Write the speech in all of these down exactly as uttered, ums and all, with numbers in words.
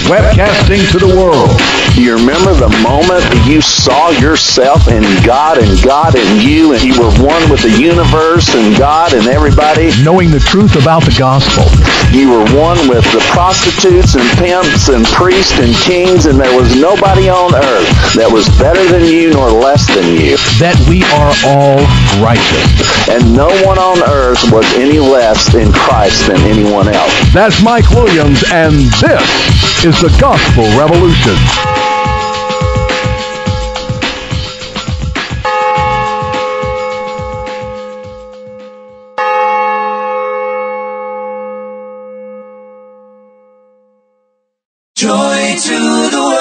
webcasting to the world. Do you remember the moment that you saw yourself in God and God in you, and you were one with the universe and God and everybody? Knowing the truth about the gospel. You were one with the prostitutes and pimps and priests and kings, and there was nobody on earth that was better than you nor less than you. That we are all righteous. And no one on earth was any less in Christ than anyone else. That's Mike Williams, and this is the Gospel Revolution. Joy to the world.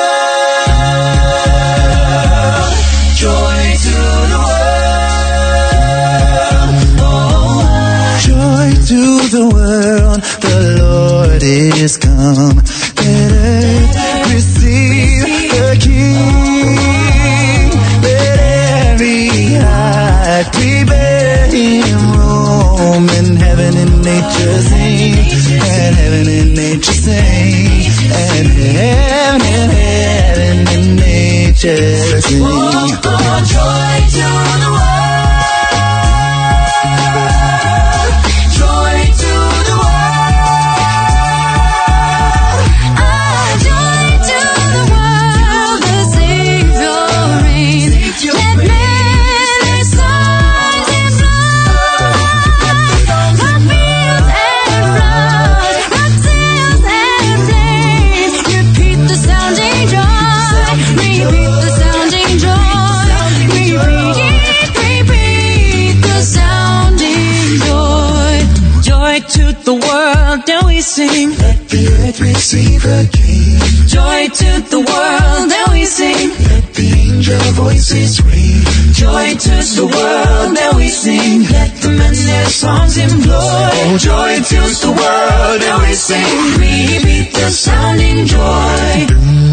Joy to the world. Oh, joy to the world. The Lord is come. Let earth receive the King. Let every heart prepare Him room. And heaven and nature sing. And heaven and nature sing. And heaven and heaven and nature sing. Oh, oh, joy to the world. Joy to the world. Ah, joy to the world. The Savior reigns. Let men their songs in blood. Rock fields and floods. Rock sails and flames. Repeat the sounding joy. Repeat the sounding joy. Repeat, repeat the sounding joy. Joy to the world, and we sing. Let the earth receive a King. Joy to the world, and we sing. Let the angel voices ring. Joy to the world, and we sing. Let the men their songs employ. Oh, joy to the world, and we sing. Repeat the sounding joy.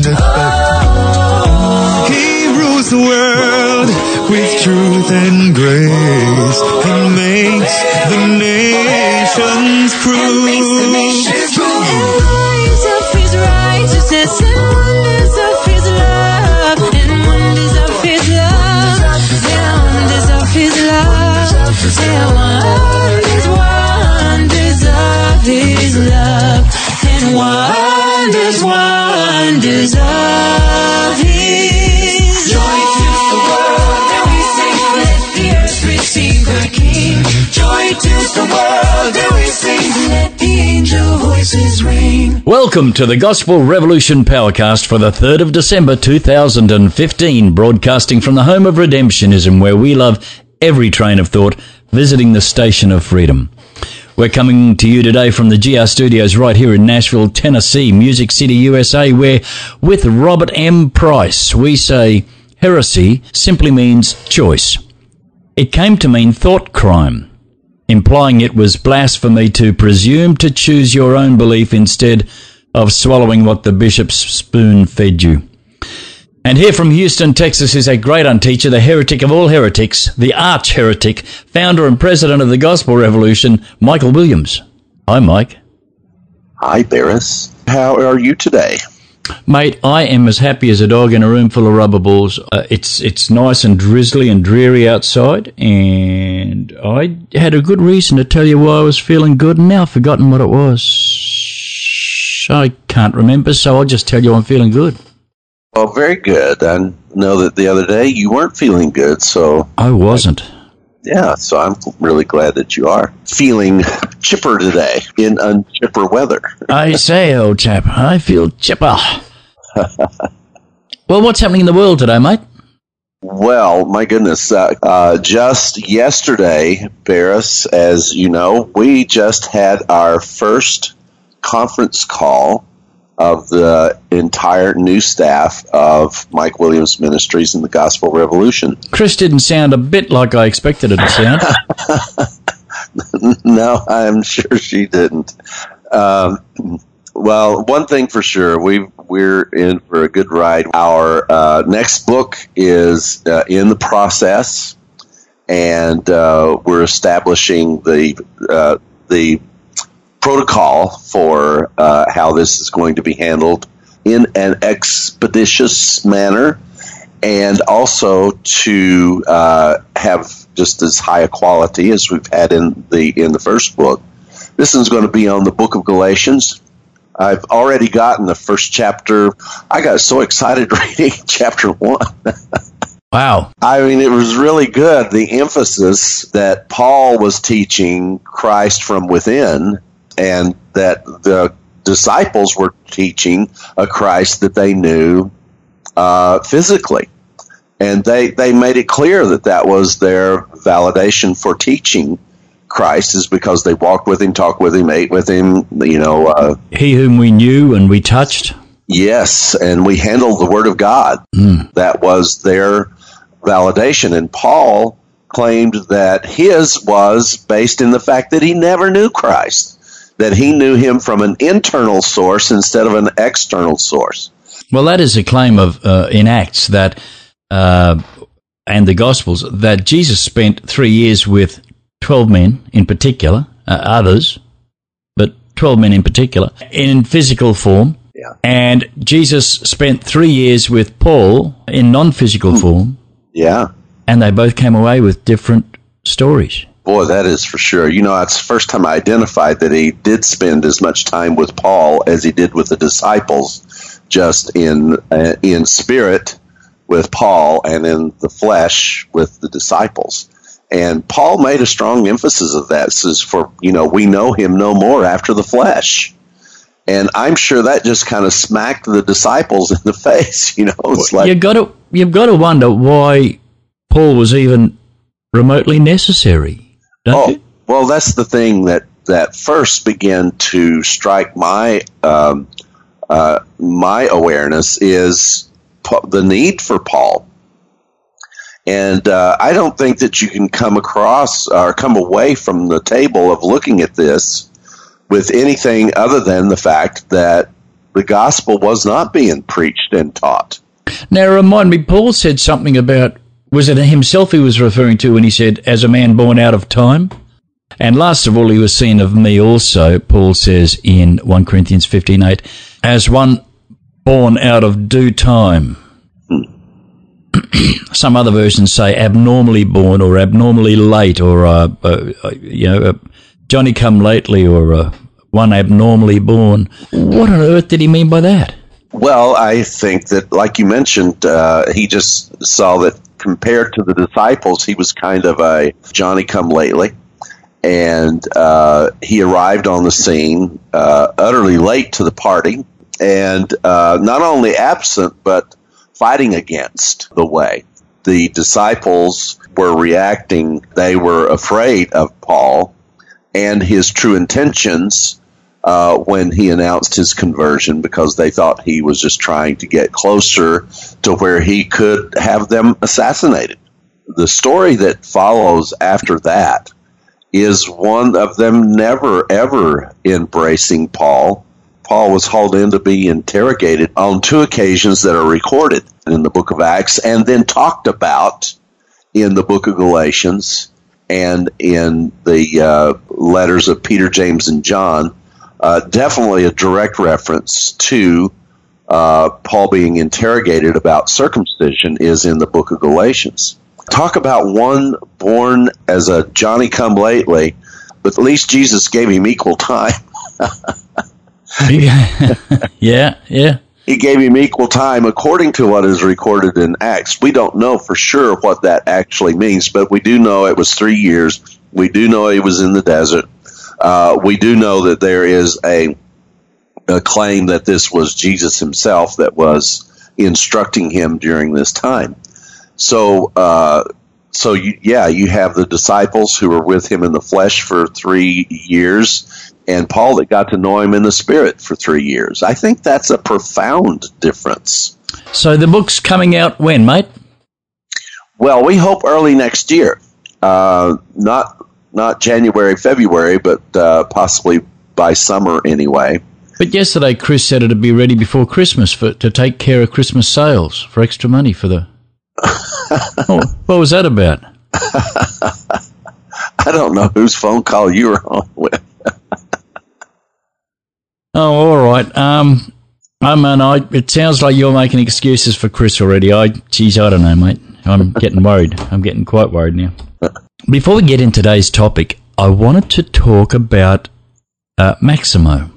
Oh, He rules the world with truth and grace, and makes the nations prove. And wonders of His righteousness, and wonders of His love, and wonders of His love, and wonders of His love, and wonders, wonders of His love, and wonders, wonders of His joy to the world, and we sing. Let the earth receive her King. Joy to the world, and we sing. Let the angel voices ring. Welcome to the Gospel Revolution Powercast for the third of December two thousand fifteen, broadcasting from the home of redemptionism, where we love every train of thought, visiting the station of freedom. We're coming to you today from the G R studios right here in Nashville, Tennessee, Music City, U S A, where with Robert M. Price, we say heresy simply means choice. It came to mean thought crime, implying it was blasphemy to presume to choose your own belief instead of swallowing what the bishop's spoon fed you. And here from Houston, Texas, is a great unteacher, the heretic of all heretics, the arch-heretic, founder and president of the Gospel Revolution, Michael Williams. Hi, Mike. Hi, Barris. How are you today? Mate, I am as happy as a dog in a room full of rubber balls. Uh, it's it's nice and drizzly and dreary outside, and I had a good reason to tell you why I was feeling good, and now I've forgotten what it was. I can't remember, so I'll just tell you I'm feeling good. Well, very good. I know that the other day you weren't feeling good, so... I wasn't. Yeah, so I'm really glad that you are feeling chipper today in unchipper weather. I say, old chap, I feel chipper. Well, what's happening in the world today, mate? Well, my goodness, uh, uh, just yesterday, Barris, as you know, we just had our first conference call of the entire new staff of Mike Williams Ministries and the Gospel Revolution. Chris didn't sound a bit like I expected it to sound. No, I'm sure she didn't. Um, well, one thing for sure, we we're in for a good ride. Our uh, next book is uh, in the process, and uh, we're establishing the uh, the protocol for uh, how this is going to be handled in an expeditious manner, and also to uh, have just as high a quality as we've had in the in the first book. This is going to be on the book of Galatians. I've already gotten the first chapter. I got so excited reading chapter one. Wow. I mean, it was really good. The emphasis that Paul was teaching Christ from within, and that the disciples were teaching a Christ that they knew uh, physically. And they, they made it clear that that was their validation for teaching Christ, is because they walked with him, talked with him, ate with him, you know. Uh, He whom we knew and we touched. yes, and we handled the Word of God. Mm. That was their validation. And Paul claimed that his was based in the fact that he never knew Christ, that he knew him from an internal source instead of an external source. Well, that is a claim of uh, in Acts that, uh, and the Gospels, that Jesus spent three years with twelve men in particular, uh, others, but twelve men in particular, in physical form. Yeah. And Jesus spent three years with Paul in non-physical Hmm. form, Yeah. and they both came away with different stories. Boy, that is for sure. You know, it's the first time I identified that he did spend as much time with Paul as he did with the disciples, just in uh, in spirit with Paul and in the flesh with the disciples. And Paul made a strong emphasis of that. This is for, you know, we know him no more after the flesh. And I'm sure that just kind of smacked the disciples in the face. You know, it's like, you got to you've got to wonder why Paul was even remotely necessary, don't oh, you? well, that's the thing that, that first began to strike my um, uh, my awareness is pa- the need for Paul. And uh, I don't think that you can come across or come away from the table of looking at this with anything other than the fact that the gospel was not being preached and taught. Now, remind me, Paul said something about, was it himself he was referring to when he said, as a man born out of time? And last of all, he was seen of me also, Paul says in First Corinthians fifteen eight, as one born out of due time. Some other versions say abnormally born or abnormally late, or, uh, uh, you know, uh, Johnny come lately, or uh, one abnormally born. What on earth did he mean by that? Well, I think that, like you mentioned, uh, he just saw that compared to the disciples, he was kind of a Johnny come lately. And uh, he arrived on the scene uh, utterly late to the party, and uh, not only absent, but fighting against the way. The disciples were reacting. They were afraid of Paul and his true intentions uh, when he announced his conversion, because they thought he was just trying to get closer to where he could have them assassinated. The story that follows after that is one of them never, ever embracing Paul. Paul was hauled in to be interrogated on two occasions that are recorded in the book of Acts, and then talked about in the book of Galatians and in the uh, letters of Peter, James, and John. Uh, definitely a direct reference to uh, Paul being interrogated about circumcision is in the book of Galatians. Talk about one born as a Johnny-come-lately, but at least Jesus gave him equal time. yeah, yeah. He gave him equal time according to what is recorded in Acts. We don't know for sure what that actually means, but we do know it was three years. We do know he was in the desert. Uh, we do know that there is a, a claim that this was Jesus himself that was instructing him during this time. So, uh, so you, yeah, you have the disciples who were with him in the flesh for three years, and Paul that got to know him in the spirit for three years. I think that's a profound difference. So the book's coming out when, mate? Well, we hope early next year. Uh, not not January, February, but uh, possibly by summer anyway. But yesterday Chris said it'd be ready before Christmas for to take care of Christmas sales for extra money for the... Oh, what was that about? I don't know whose phone call you were on with. Oh, all right. Um, I mean, I, it sounds like you're making excuses for Chris already. I, geez, I don't know, mate. I'm getting worried. I'm getting quite worried now. Before we get in today's topic, I wanted to talk about uh, Maximo.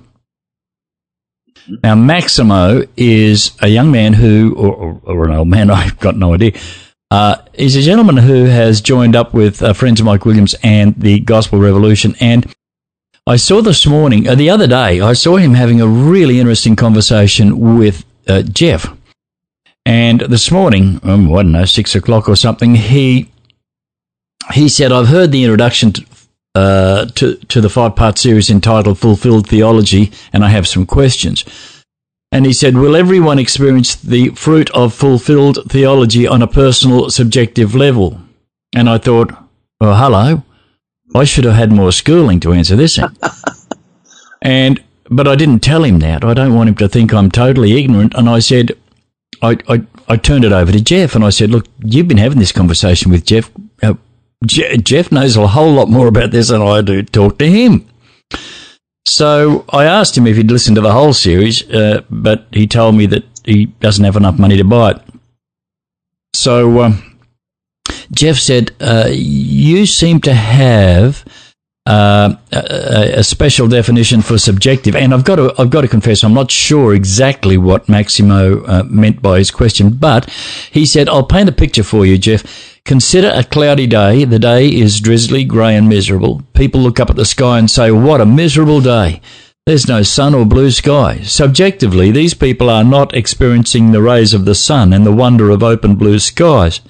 Now, Maximo is a young man who, or, or, or an old man, I've got no idea, uh, is a gentleman who has joined up with uh, friends of Mike Williams and the Gospel Revolution. And I saw this morning, uh, the other day, I saw him having a really interesting conversation with uh, Jeff. And this morning, um, I don't know, six o'clock or something, he he said, I've heard the introduction to, uh, to, to the five-part series entitled Fulfilled Theology, and I have some questions. And he said, will everyone experience the fruit of fulfilled theology on a personal, subjective level? And I thought, well, hello, I should have had more schooling to answer this. and But I didn't tell him that. I don't want him to think I'm totally ignorant. And I said, I, I, I turned it over to Jeff, and I said, look, you've been having this conversation with Jeff. Uh, Je- Jeff knows a whole lot more about this than I do. Talk to him. So I asked him if he'd listened to the whole series, uh, but he told me that he doesn't have enough money to buy it. So um, Jeff said, uh, you seem to have uh, a, a special definition for subjective, and I've got to I've got to confess, I'm not sure exactly what Maximo uh, meant by his question, but he said, I'll paint a picture for you, Jeff. Consider a cloudy day. The day is drizzly, grey and miserable. People look up at the sky and say, what a miserable day. There's no sun or blue sky. Subjectively, these people are not experiencing the rays of the sun and the wonder of open blue skies.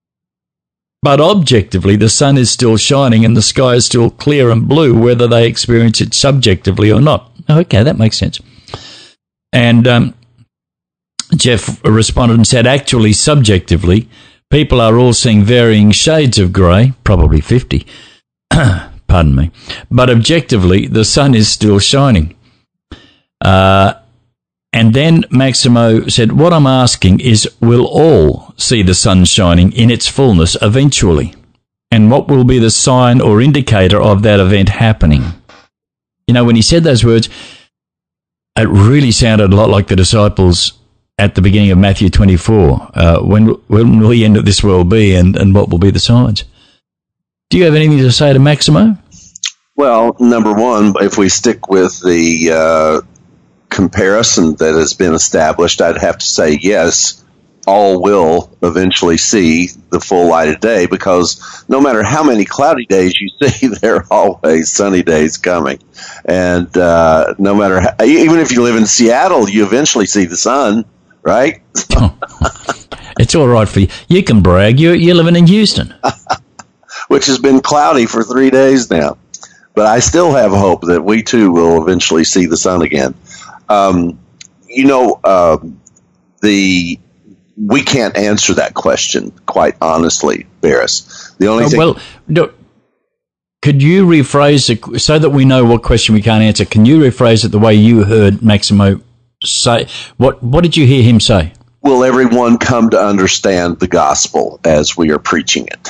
But objectively, the sun is still shining and the sky is still clear and blue, whether they experience it subjectively or not. Okay, that makes sense. And um, Jeff responded and said, actually, subjectively, people are all seeing varying shades of grey, probably fifty, pardon me, but objectively, the sun is still shining. Uh, and then Maximo said, what I'm asking is, will all see the sun shining in its fullness eventually? And what will be the sign or indicator of that event happening? You know, when he said those words, it really sounded a lot like the disciples at the beginning of Matthew twenty-four, uh, when, when will the end of this world be, and, and what will be the signs? Do you have anything to say to Maximo? Well, number one, if we stick with the uh, comparison that has been established, I'd have to say yes, all will eventually see the full light of day, because no matter how many cloudy days you see, there are always sunny days coming. And uh, no matter how, even if you live in Seattle, you eventually see the sun. Right? Oh, it's all right for you. You can brag. You're, you're living in Houston. Which has been cloudy for three days now. But I still have hope that we, too, will eventually see the sun again. Um, you know, uh, the we can't answer that question, quite honestly, Barris. The only oh, thing... Well, no, could you rephrase it, so that we know what question we can't answer, can you rephrase it the way you heard Maximo say? What what did you hear him say? Will everyone come to understand the gospel as we are preaching it?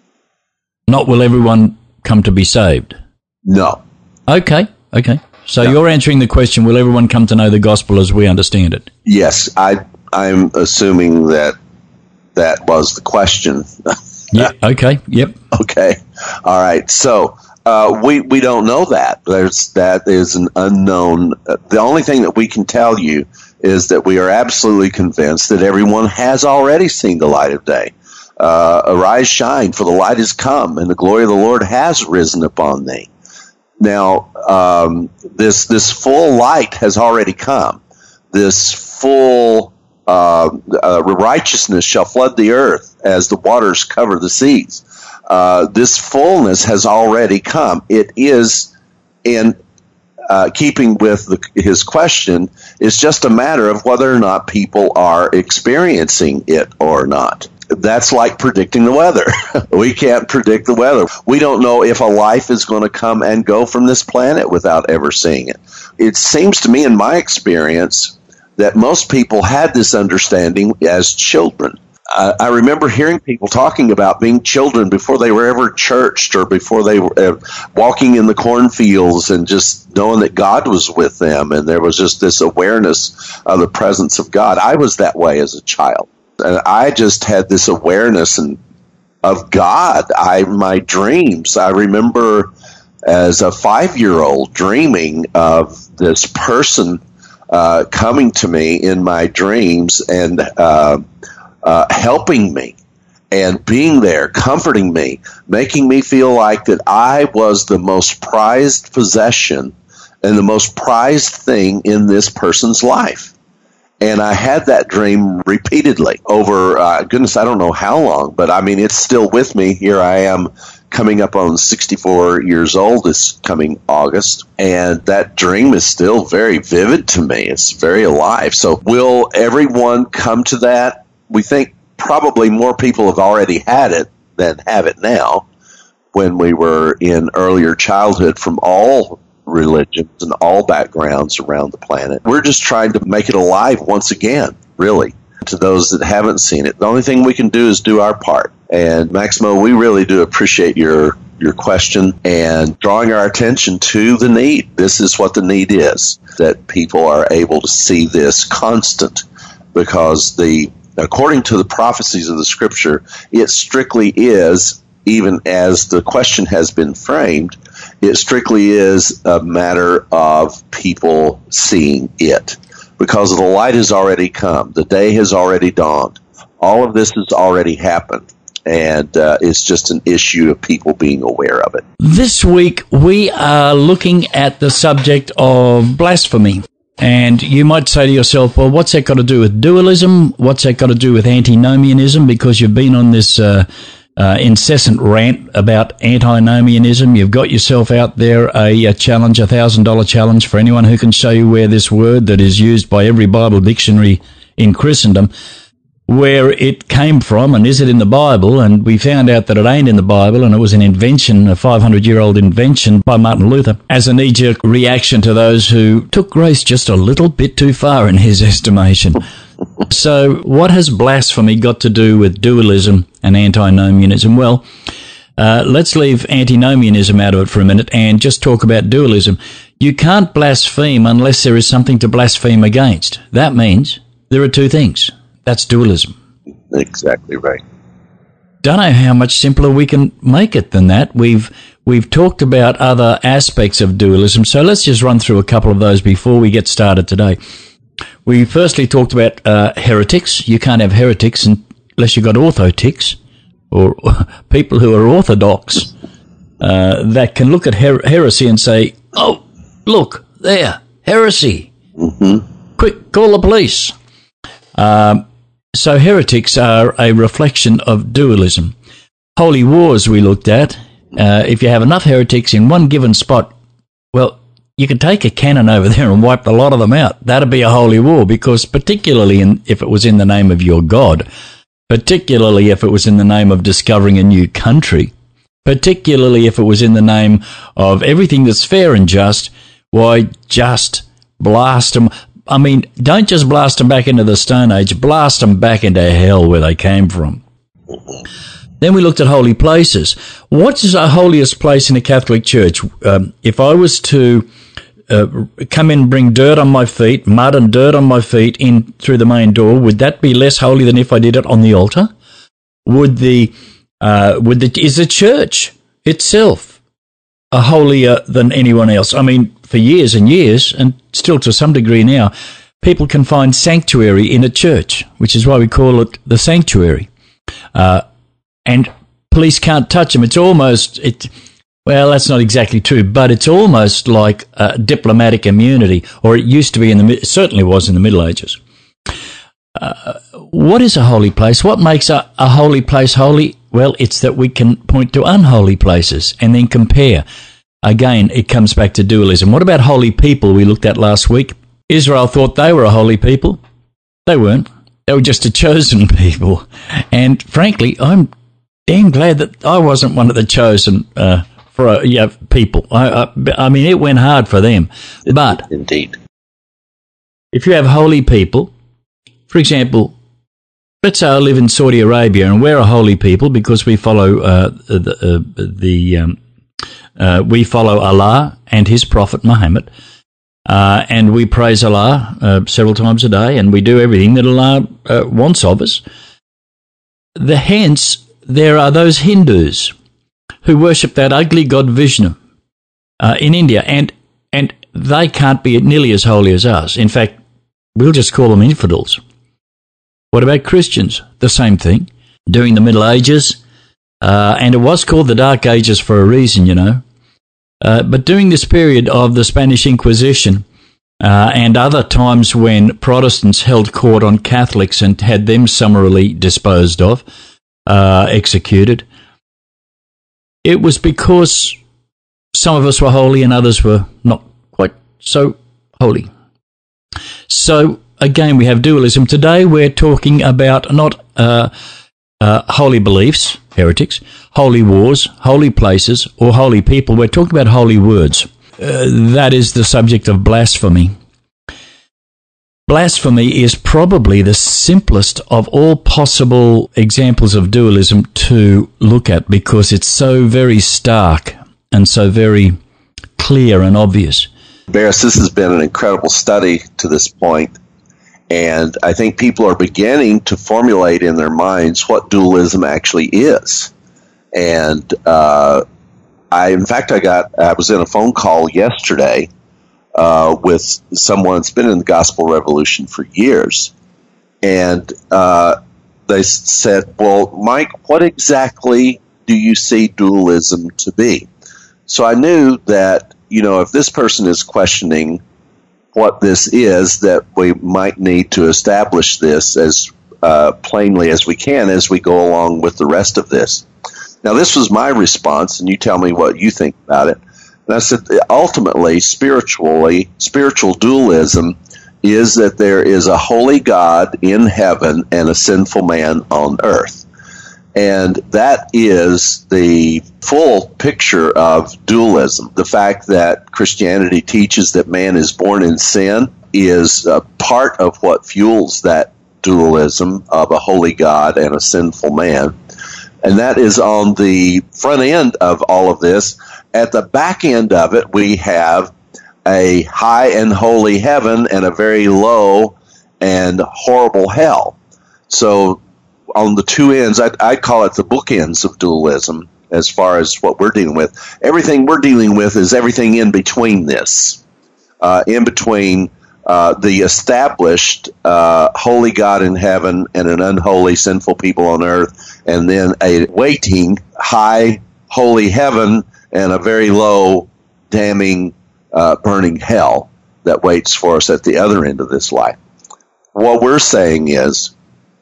Not will everyone come to be saved? No. Okay, okay. So No. you're answering the question, will everyone come to know the gospel as we understand it? Yes, I, I'm assuming that that was the question. Yeah, okay, yep. Okay. All right. So uh, we we don't know that. There's that is an unknown. Uh, the only thing that we can tell you is that we are absolutely convinced that everyone has already seen the light of day. Uh, arise, shine, for the light is come, and the glory of the Lord has risen upon thee. Now, um, this this full light has already come. This full uh, uh, righteousness shall flood the earth as the waters cover the seas. Uh, this fullness has already come. It is in uh, keeping with the, his question. It's just a matter of whether or not people are experiencing it or not. That's like predicting the weather. We can't predict the weather. We don't know if a life is going to come and go from this planet without ever seeing it. It seems to me, in my experience, that most people had this understanding as children. uh, I remember hearing people talking about being children before they were ever churched or before they were uh, walking in the cornfields and just knowing that God was with them. And there was just this awareness of the presence of God. I was that way as a child. And I just had this awareness and of God. I my dreams. I remember as a five-year-old dreaming of this person uh, coming to me in my dreams and uh, uh, helping me and being there, comforting me, making me feel like that I was the most prized possession and the most prized thing in this person's life. And I had that dream repeatedly over, uh, goodness, I don't know how long, but I mean, it's still with me. Here I am coming up on sixty-four years old this coming August, and that dream is still very vivid to me. It's very alive. So will everyone come to that? We think probably more people have already had it than have it now. When we were in earlier childhood from all religions and all backgrounds around the planet. We're just trying to make it alive once again, really, to those that haven't seen it. The only thing we can do is do our part. And Maximo, we really do appreciate your your question and drawing our attention to the need. This is what the need is, that people are able to see this constant, because the according to the prophecies of the Scripture, it strictly is, even as the question has been framed, it strictly is a matter of people seeing it, because the light has already come. The day has already dawned. All of this has already happened, and uh, it's just an issue of people being aware of it. This week, we are looking at the subject of blasphemy. And you might say to yourself, well, what's that got to do with dualism? What's that got to do with antinomianism? Because you've been on this Uh, Uh, incessant rant about antinomianism. You've got yourself out there a, a challenge, a one thousand dollars challenge for anyone who can show you where this word that is used by every Bible dictionary in Christendom, where it came from, and is it in the Bible? And we found out that it ain't in the Bible, and it was an invention, a five hundred year old invention by Martin Luther, as a knee-jerk reaction to those who took grace just a little bit too far in his estimation. So what has blasphemy got to do with dualism and antinomianism? Well, uh, let's leave antinomianism out of it for a minute and just talk about dualism. You can't blaspheme unless there is something to blaspheme against. That means there are two things. That's dualism. Exactly right. Don't know how much simpler we can make it than that. We've we've talked about other aspects of dualism, so let's just run through a couple of those before we get started today. We firstly talked about uh, heretics. You can't have heretics unless you've got orthotics, or people who are orthodox, uh, that can look at her- heresy and say, oh, look, there, heresy. Mm-hmm. Quick, call the police. Um, so heretics are a reflection of dualism. Holy wars we looked at. Uh, if you have enough heretics in one given spot, well, you could take a cannon over there and wipe the lot of them out. That'd be a holy war, because particularly in, if it was in the name of your God, particularly if it was in the name of discovering a new country, particularly if it was in the name of everything that's fair and just, why, just blast them. I mean, don't just blast them back into the Stone Age, blast them back into hell where they came from. Then we looked at holy places. What is our holiest place in a Catholic Church? Um, if I was to uh, come in and bring dirt on my feet, mud and dirt on my feet in through the main door, would that be less holy than if I did it on the altar? Would the uh, would the is the church itself a holier than anyone else? I mean, for years and years, and still to some degree now, people can find sanctuary in a church, which is why we call it the sanctuary. Uh, and police can't touch them. It's almost, it, well, that's not exactly true, but it's almost like uh, diplomatic immunity, or it used to be in the, it certainly was in the Middle Ages. Uh, what is a holy place? What makes a, a holy place holy? Well, it's that we can point to unholy places and then compare. Again, it comes back to dualism. What about holy people we looked at last week? Israel thought they were a holy people. They weren't. They were just a chosen people. And frankly, I'm damn glad that I wasn't one of the chosen uh, for uh, yeah, people. I, I, I mean, it went hard for them. But indeed, if you have holy people, for example, let's say I live in Saudi Arabia and we're a holy people because we follow uh, the, uh, the um, uh, we follow Allah and His Prophet Muhammad, uh, and we praise Allah uh, several times a day, and we do everything that Allah uh, wants of us. The hence there are those Hindus who worship that ugly god Vishnu uh, in India, and and they can't be nearly as holy as us. In fact, we'll just call them infidels. What about Christians? The same thing. During the Middle Ages, uh, and it was called the Dark Ages for a reason, you know. Uh, but during this period of the Spanish Inquisition uh, and other times when Protestants held court on Catholics and had them summarily disposed of, uh, executed, it was because some of us were holy and others were not quite so holy. So, again, we have dualism. Today we're talking about not uh, uh, holy beliefs, heretics, holy wars, holy places, or holy people. We're talking about holy words. Uh, that is the subject of blasphemy. Blasphemy is probably the simplest of all possible examples of dualism to look at because it's so very stark and so very clear and obvious. Barris, this has been an incredible study to this point, and I think people are beginning to formulate in their minds what dualism actually is. And uh, I, in fact, I got I was in a phone call yesterday uh, with someone that's been in the Gospel Revolution for years, and uh, they said, "Well, Mike, what exactly do you see dualism to be?" So I knew that, you know, if this person is questioning what this is, that we might need to establish this as uh, plainly as we can as we go along with the rest of this. Now, this was my response, and you tell me what you think about it. And I said, ultimately, spiritually, spiritual dualism is that there is a holy God in heaven and a sinful man on earth. And that is the full picture of dualism. The fact that Christianity teaches that man is born in sin is a part of what fuels that dualism of a holy God and a sinful man. And that is on the front end of all of this. At the back end of it, we have a high and holy heaven and a very low and horrible hell. So on the two ends, I, I call it the bookends of dualism as far as what we're dealing with. Everything we're dealing with is everything in between this, uh, in between uh, the established uh, holy God in heaven and an unholy, sinful people on earth, and then a waiting, high, holy heaven and a very low, damning, uh, burning hell that waits for us at the other end of this life. What we're saying is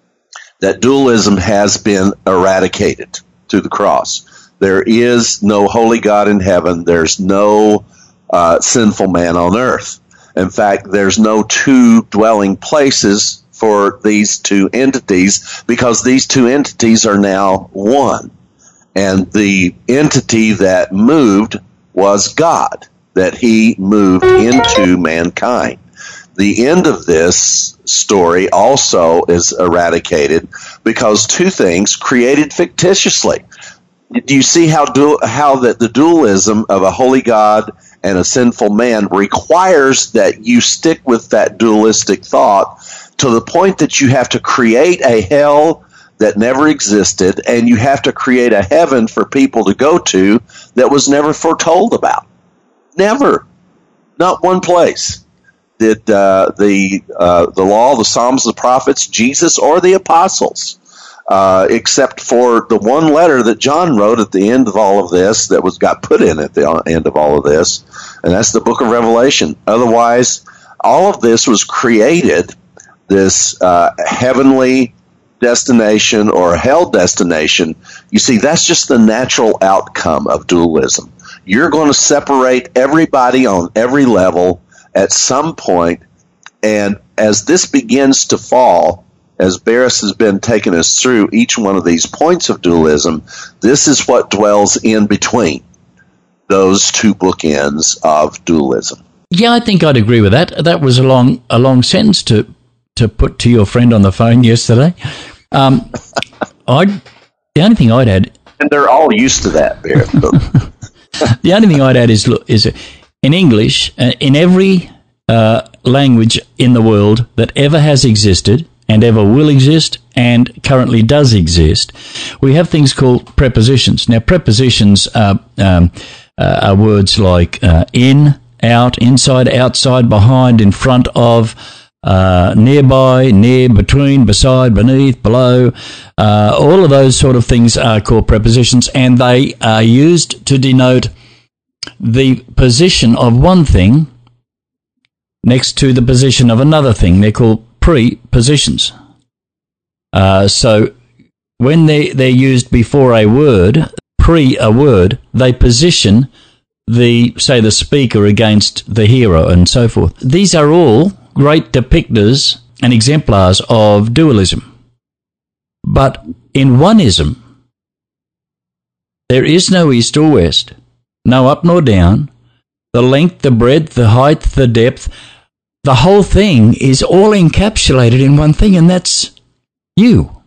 that dualism has been eradicated through the cross. There is no holy God in heaven. There's no uh, sinful man on earth. In fact, there's no two dwelling places for these two entities because these two entities are now one. And the entity that moved was God, that He moved into mankind. The end of this story also is eradicated because two things created fictitiously. Do you see how du- how that the dualism of a holy God and a sinful man requires that you stick with that dualistic thought to the point that you have to create a hell that never existed, and you have to create a heaven for people to go to that was never foretold about. Never. Not one place did uh, the uh, the law, the Psalms, the prophets, Jesus, or the apostles, uh, except for the one letter that John wrote at the end of all of this that was got put in at the end of all of this, and that's the book of Revelation. Otherwise, all of this was created, this uh, heavenly destination or hell destination. You see, that's just the natural outcome of dualism. You're going to separate everybody on every level at some point, and as this begins to fall, as Barris has been taking us through each one of these points of dualism, this is what dwells in between those two bookends of dualism. Yeah, I think I'd agree with that. That was a long, a long sentence to to put to your friend on the phone yesterday. Um, I'd, the only thing I'd add, And they're all used to that, Barrett. the only thing I'd add is, look, is in English, uh, in every uh, language in the world that ever has existed and ever will exist and currently does exist, we have things called prepositions. Now, prepositions are, um, uh, are words like uh, in, out, inside, outside, behind, in front of, uh, nearby, near, between, beside, beneath, below. Uh, all of those sort of things are called prepositions, and they are used to denote the position of one thing next to the position of another thing. They're called prepositions. Uh, so when they, they're used before a word, pre a word, they position the, say, the speaker against the hearer and so forth. These are all great depictors and exemplars of dualism. But in oneism, there is no east or west, no up nor down, the length, the breadth, the height, the depth. The whole thing is all encapsulated in one thing, and that's you.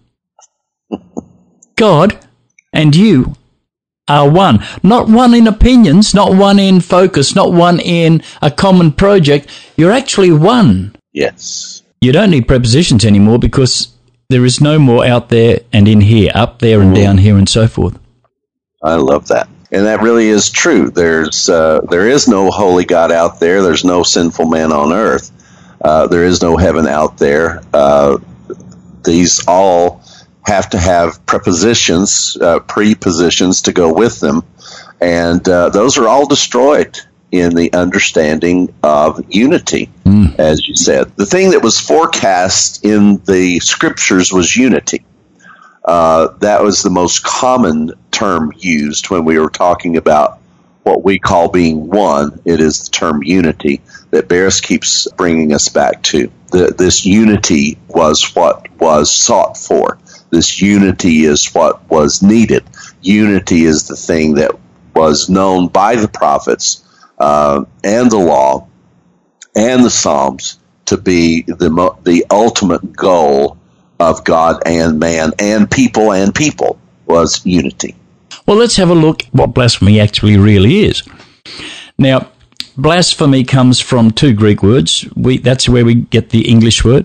God and you are one. Not one in opinions, not one in focus, not one in a common project. You're actually one. Yes. You don't need prepositions anymore because there is no more out there and in here, up there and down here and so forth. I love that. And that really is true. There's uh, there is no holy God out there. There's no sinful man on earth. Uh, there is no heaven out there. Uh, these all have to have prepositions, uh, prepositions to go with them. And uh, those are all destroyed in the understanding of unity, mm. as you said. The thing that was forecast in the scriptures was unity. Uh, that was the most common term used when we were talking about what we call being one. It is the term unity that Barris keeps bringing us back to. The, this unity was what was sought for. This unity is what was needed. Unity is the thing that was known by the prophets uh, and the law and the Psalms to be the mo- the ultimate goal of God and man and people and people was unity. Well, let's have a look what blasphemy actually really is. Now, blasphemy comes from two Greek words. We that's where we get the English word.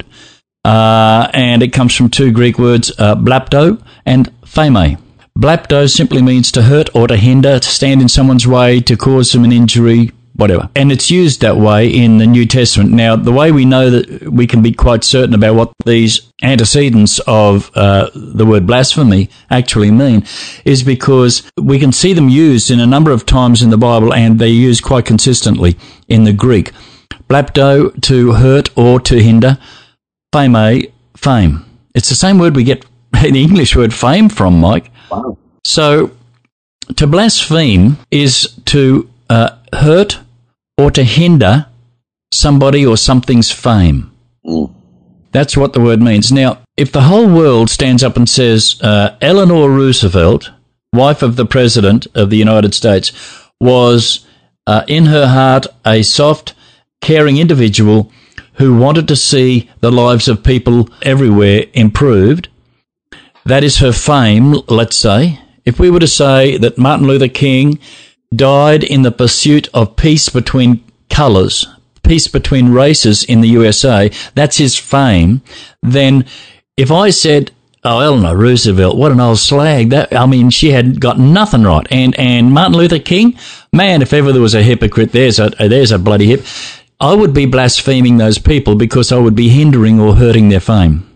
Uh, and it comes from two Greek words, uh, blapto and pheme. Blapto simply means to hurt or to hinder, to stand in someone's way, to cause them an injury, whatever. And it's used that way in the New Testament. Now, the way we know that we can be quite certain about what these antecedents of uh, the word blasphemy actually mean is because we can see them used in a number of times in the Bible, and they're used quite consistently in the Greek. Blapto, to hurt or to hinder. Pheme, fame. It's the same word we get the English word fame from, Mike. Wow. So, to blaspheme is to uh, hurt or to hinder somebody or something's fame. Mm. That's what the word means. Now, if the whole world stands up and says, uh, Eleanor Roosevelt, wife of the President of the United States, was uh, in her heart a soft, caring individual who wanted to see the lives of people everywhere improved, that is her fame, let's say. If we were to say that Martin Luther King died in the pursuit of peace between colours, peace between races in the U S A, that's his fame, then if I said, oh, Eleanor Roosevelt, what an old slag, that I mean, she had got nothing right. And and Martin Luther King, man, if ever there was a hypocrite, there's a, there's a bloody hip. I would be blaspheming those people because I would be hindering or hurting their fame.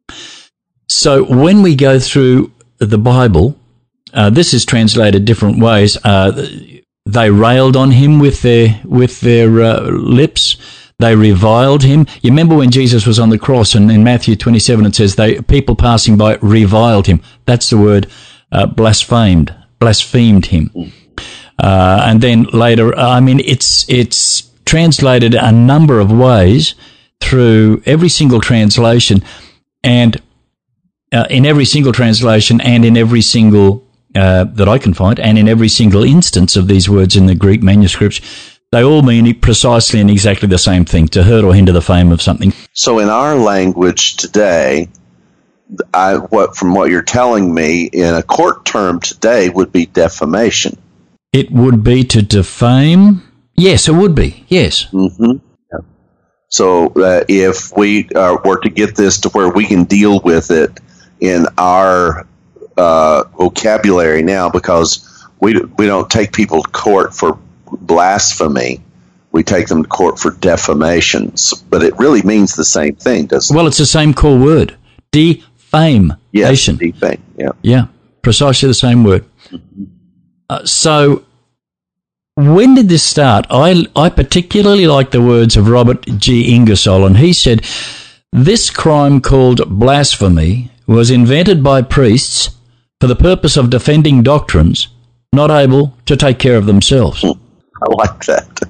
So when we go through the Bible, uh, this is translated different ways. Uh, they railed on him with their with their uh, lips. They reviled him. You remember when Jesus was on the cross, and in Matthew twenty-seven it says, "They people passing by reviled him." That's the word uh, blasphemed, blasphemed him. Uh, and then later, I mean, it's it's translated a number of ways through every single translation, and uh, in every single translation, and in every single uh, that I can find, and in every single instance of these words in the Greek manuscripts, they all mean precisely and exactly the same thing: to hurt or hinder the fame of something. So, in our language today, I, what from what you're telling me, in a court term today, would be defamation. It would be to defame? Yes, it would be. Yes. Mm-hmm. Yeah. So uh, if we uh, were to get this to where we can deal with it in our uh, vocabulary now, because we we don't take people to court for blasphemy, we take them to court for defamations. But it really means the same thing, doesn't it? Well, it's the same core word. Defame. Yes, defame. Yeah. Yeah, precisely the same word. Uh, so, when did this start? I, I particularly like the words of Robert G. Ingersoll, and he said, this crime called blasphemy was invented by priests for the purpose of defending doctrines not able to take care of themselves. I like that.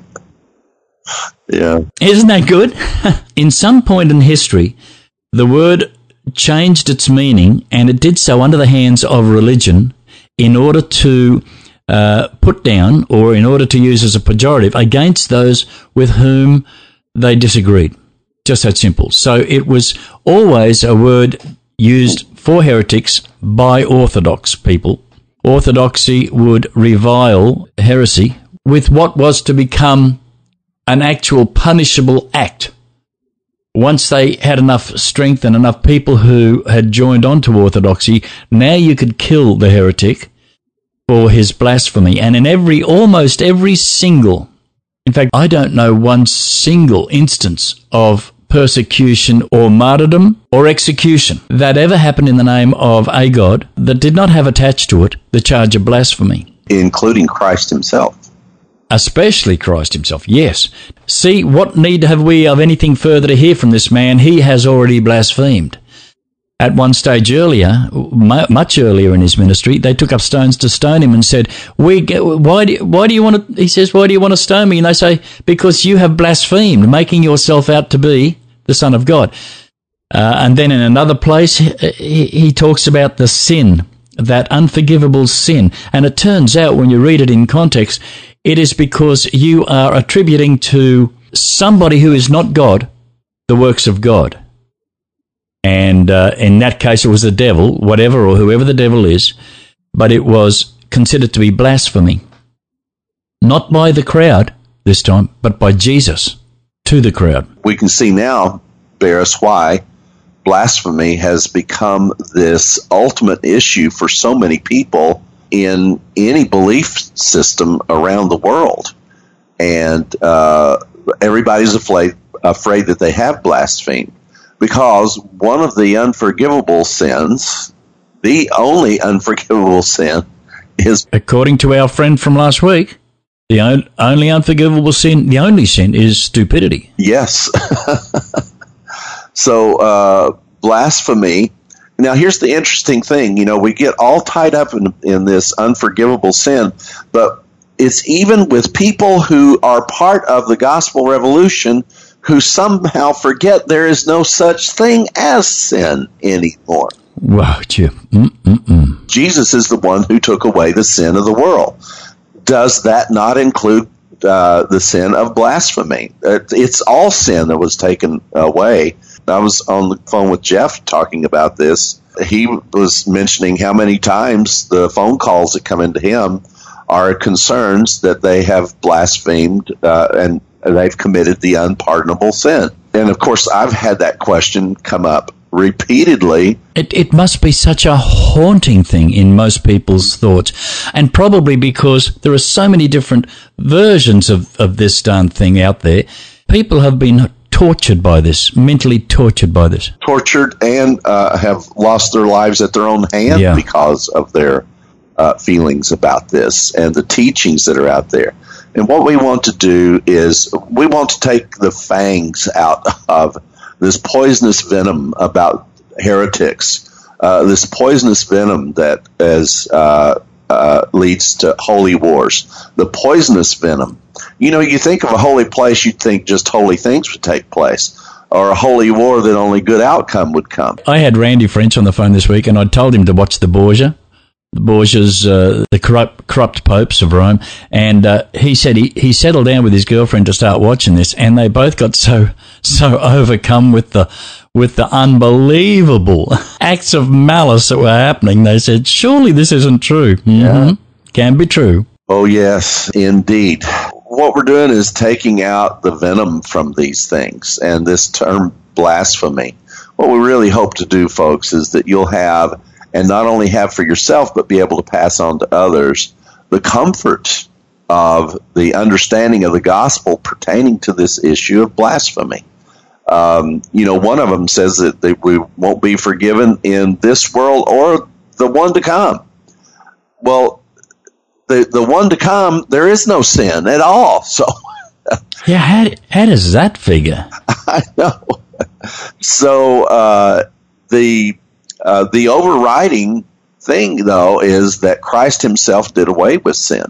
Yeah. Isn't that good? In some point in history, the word changed its meaning, and it did so under the hands of religion in order to uh, put down, or in order to use as a pejorative, against those with whom they disagreed. Just that simple. So it was always a word used for heretics by orthodox people. Orthodoxy would revile heresy with what was to become an actual punishable act. Once they had enough strength and enough people who had joined on to orthodoxy, now you could kill the heretic for his blasphemy. And in every, almost every single, in fact, I don't know one single instance of persecution or martyrdom or execution that ever happened in the name of a god that did not have attached to it the charge of blasphemy. Including Christ himself. Especially Christ himself, yes. See, what need have we of anything further to hear from this man? He has already blasphemed. At one stage earlier, much earlier in his ministry, they took up stones to stone him and said, "We, why do, why do you want to," he says, "why do you want to stone me?" And they say, "Because you have blasphemed, making yourself out to be the Son of God." Uh, and then in another place, he, he talks about the sin, that unforgivable sin. And it turns out, when you read it in context, it is because you are attributing to somebody who is not God the works of God. And uh, in that case, it was the devil, whatever or whoever the devil is, but it was considered to be blasphemy. Not by the crowd this time, but by Jesus to the crowd. We can see now, Barris, why blasphemy has become this ultimate issue for so many people in any belief system around the world. And uh, everybody's afraid, afraid that they have blasphemed, because one of the unforgivable sins, the only unforgivable sin, is... According to our friend from last week, the on- only unforgivable sin, the only sin is stupidity. Yes. So, uh, blasphemy... Now, here's the interesting thing. You know, we get all tied up in, in this unforgivable sin, but it's even with people who are part of the gospel revolution who somehow forget there is no such thing as sin anymore. Wow, Jim. Mm-mm-mm. Jesus is the one who took away the sin of the world. Does that not include uh, the sin of blasphemy? It's all sin that was taken away. I was on the phone with Jeff talking about this. He was mentioning how many times the phone calls that come into him are concerns that they have blasphemed uh, and they've committed the unpardonable sin. And, of course, I've had that question come up repeatedly. It, it must be such a haunting thing in most people's thoughts, and probably because there are so many different versions of, of this darn thing out there. People have been tortured by this, mentally tortured by this. Tortured and uh, have lost their lives at their own hand yeah. because of their uh, feelings about this and the teachings that are out there. And what we want to do is we want to take the fangs out of this poisonous venom about heretics, uh, this poisonous venom that is, uh, uh, leads to holy wars, the poisonous venom. You know, you think of a holy place, you'd think just holy things would take place, or a holy war that only good outcome would come. I had Randy French on the phone this week, and I told him to watch the Borgia, the Borgias, uh, the corrupt, corrupt popes of Rome, and uh, he said he, he settled down with his girlfriend to start watching this, and they both got so so overcome with the with the unbelievable acts of malice that were happening. They said, "Surely this isn't true." Mm-hmm. Yeah. Can be true. Oh, yes, indeed. What we're doing is taking out the venom from these things, and this term blasphemy. What we really hope to do, folks, is that you'll have, and not only have for yourself, but be able to pass on to others, the comfort of the understanding of the gospel pertaining to this issue of blasphemy. Um, you know, one of them says that they, we won't be forgiven in this world or the one to come. Well, the the one to come, there is no sin at all. So, Yeah, how, how does that figure? I know. So uh, the uh, the overriding thing, though, is that Christ himself did away with sin.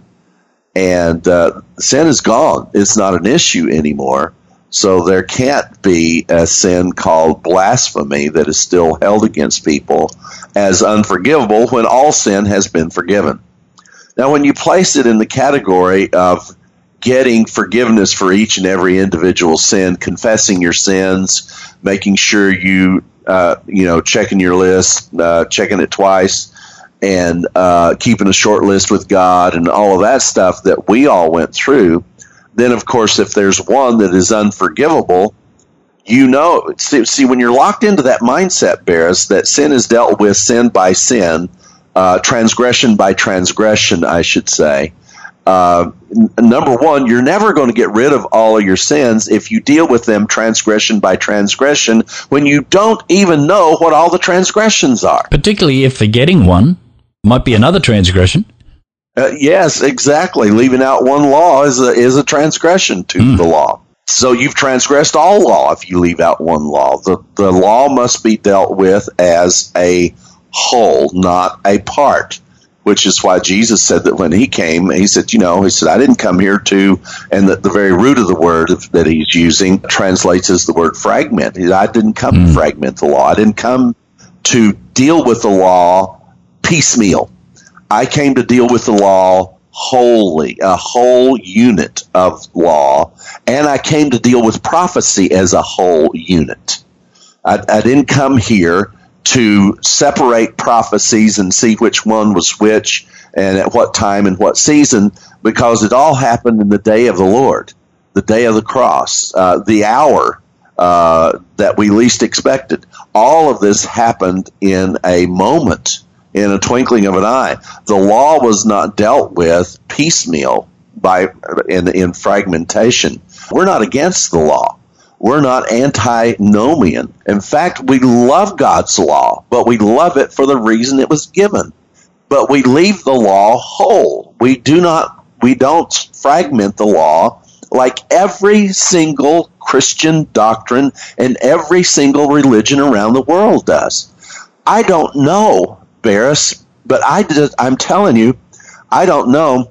And uh, sin is gone. It's not an issue anymore. So there can't be a sin called blasphemy that is still held against people as unforgivable when all sin has been forgiven. Now, when you place it in the category of getting forgiveness for each and every individual sin, confessing your sins, making sure you, uh, you know, checking your list, uh, checking it twice, and uh, keeping a short list with God and all of that stuff that we all went through, then, of course, if there's one that is unforgivable, you know, see, see when you're locked into that mindset, Barris, that sin is dealt with sin by sin, uh, transgression by transgression, I should say. Uh, n- number one, you're never going to get rid of all of your sins if you deal with them transgression by transgression when you don't even know what all the transgressions are. Particularly if forgetting one might be another transgression. Uh, yes, exactly. Leaving out one law is a, is a transgression to Mm. the law. So you've transgressed all law if you leave out one law. The, the law must be dealt with as a whole, not a part, which is why Jesus said that when he came, he said, you know, he said, I didn't come here to, and the, the very root of the word that he's using translates as the word fragment. He said, I didn't come Mm. to fragment the law. I didn't come to deal with the law piecemeal. I came to deal with the law wholly, a whole unit of law, and I came to deal with prophecy as a whole unit. I, I didn't come here to separate prophecies and see which one was which and at what time and what season, because it all happened in the day of the Lord, the day of the cross, uh, the hour uh, that we least expected. All of this happened in a moment, in a twinkling of an eye. The law was not dealt with piecemeal by in, in fragmentation. We're not against the law. We're not antinomian. In fact, we love God's law, but we love it for the reason it was given. But we leave the law whole. We do not, we don't fragment the law like every single Christian doctrine and every single religion around the world does. I don't know, Barris, but I just, I'm telling you, I don't know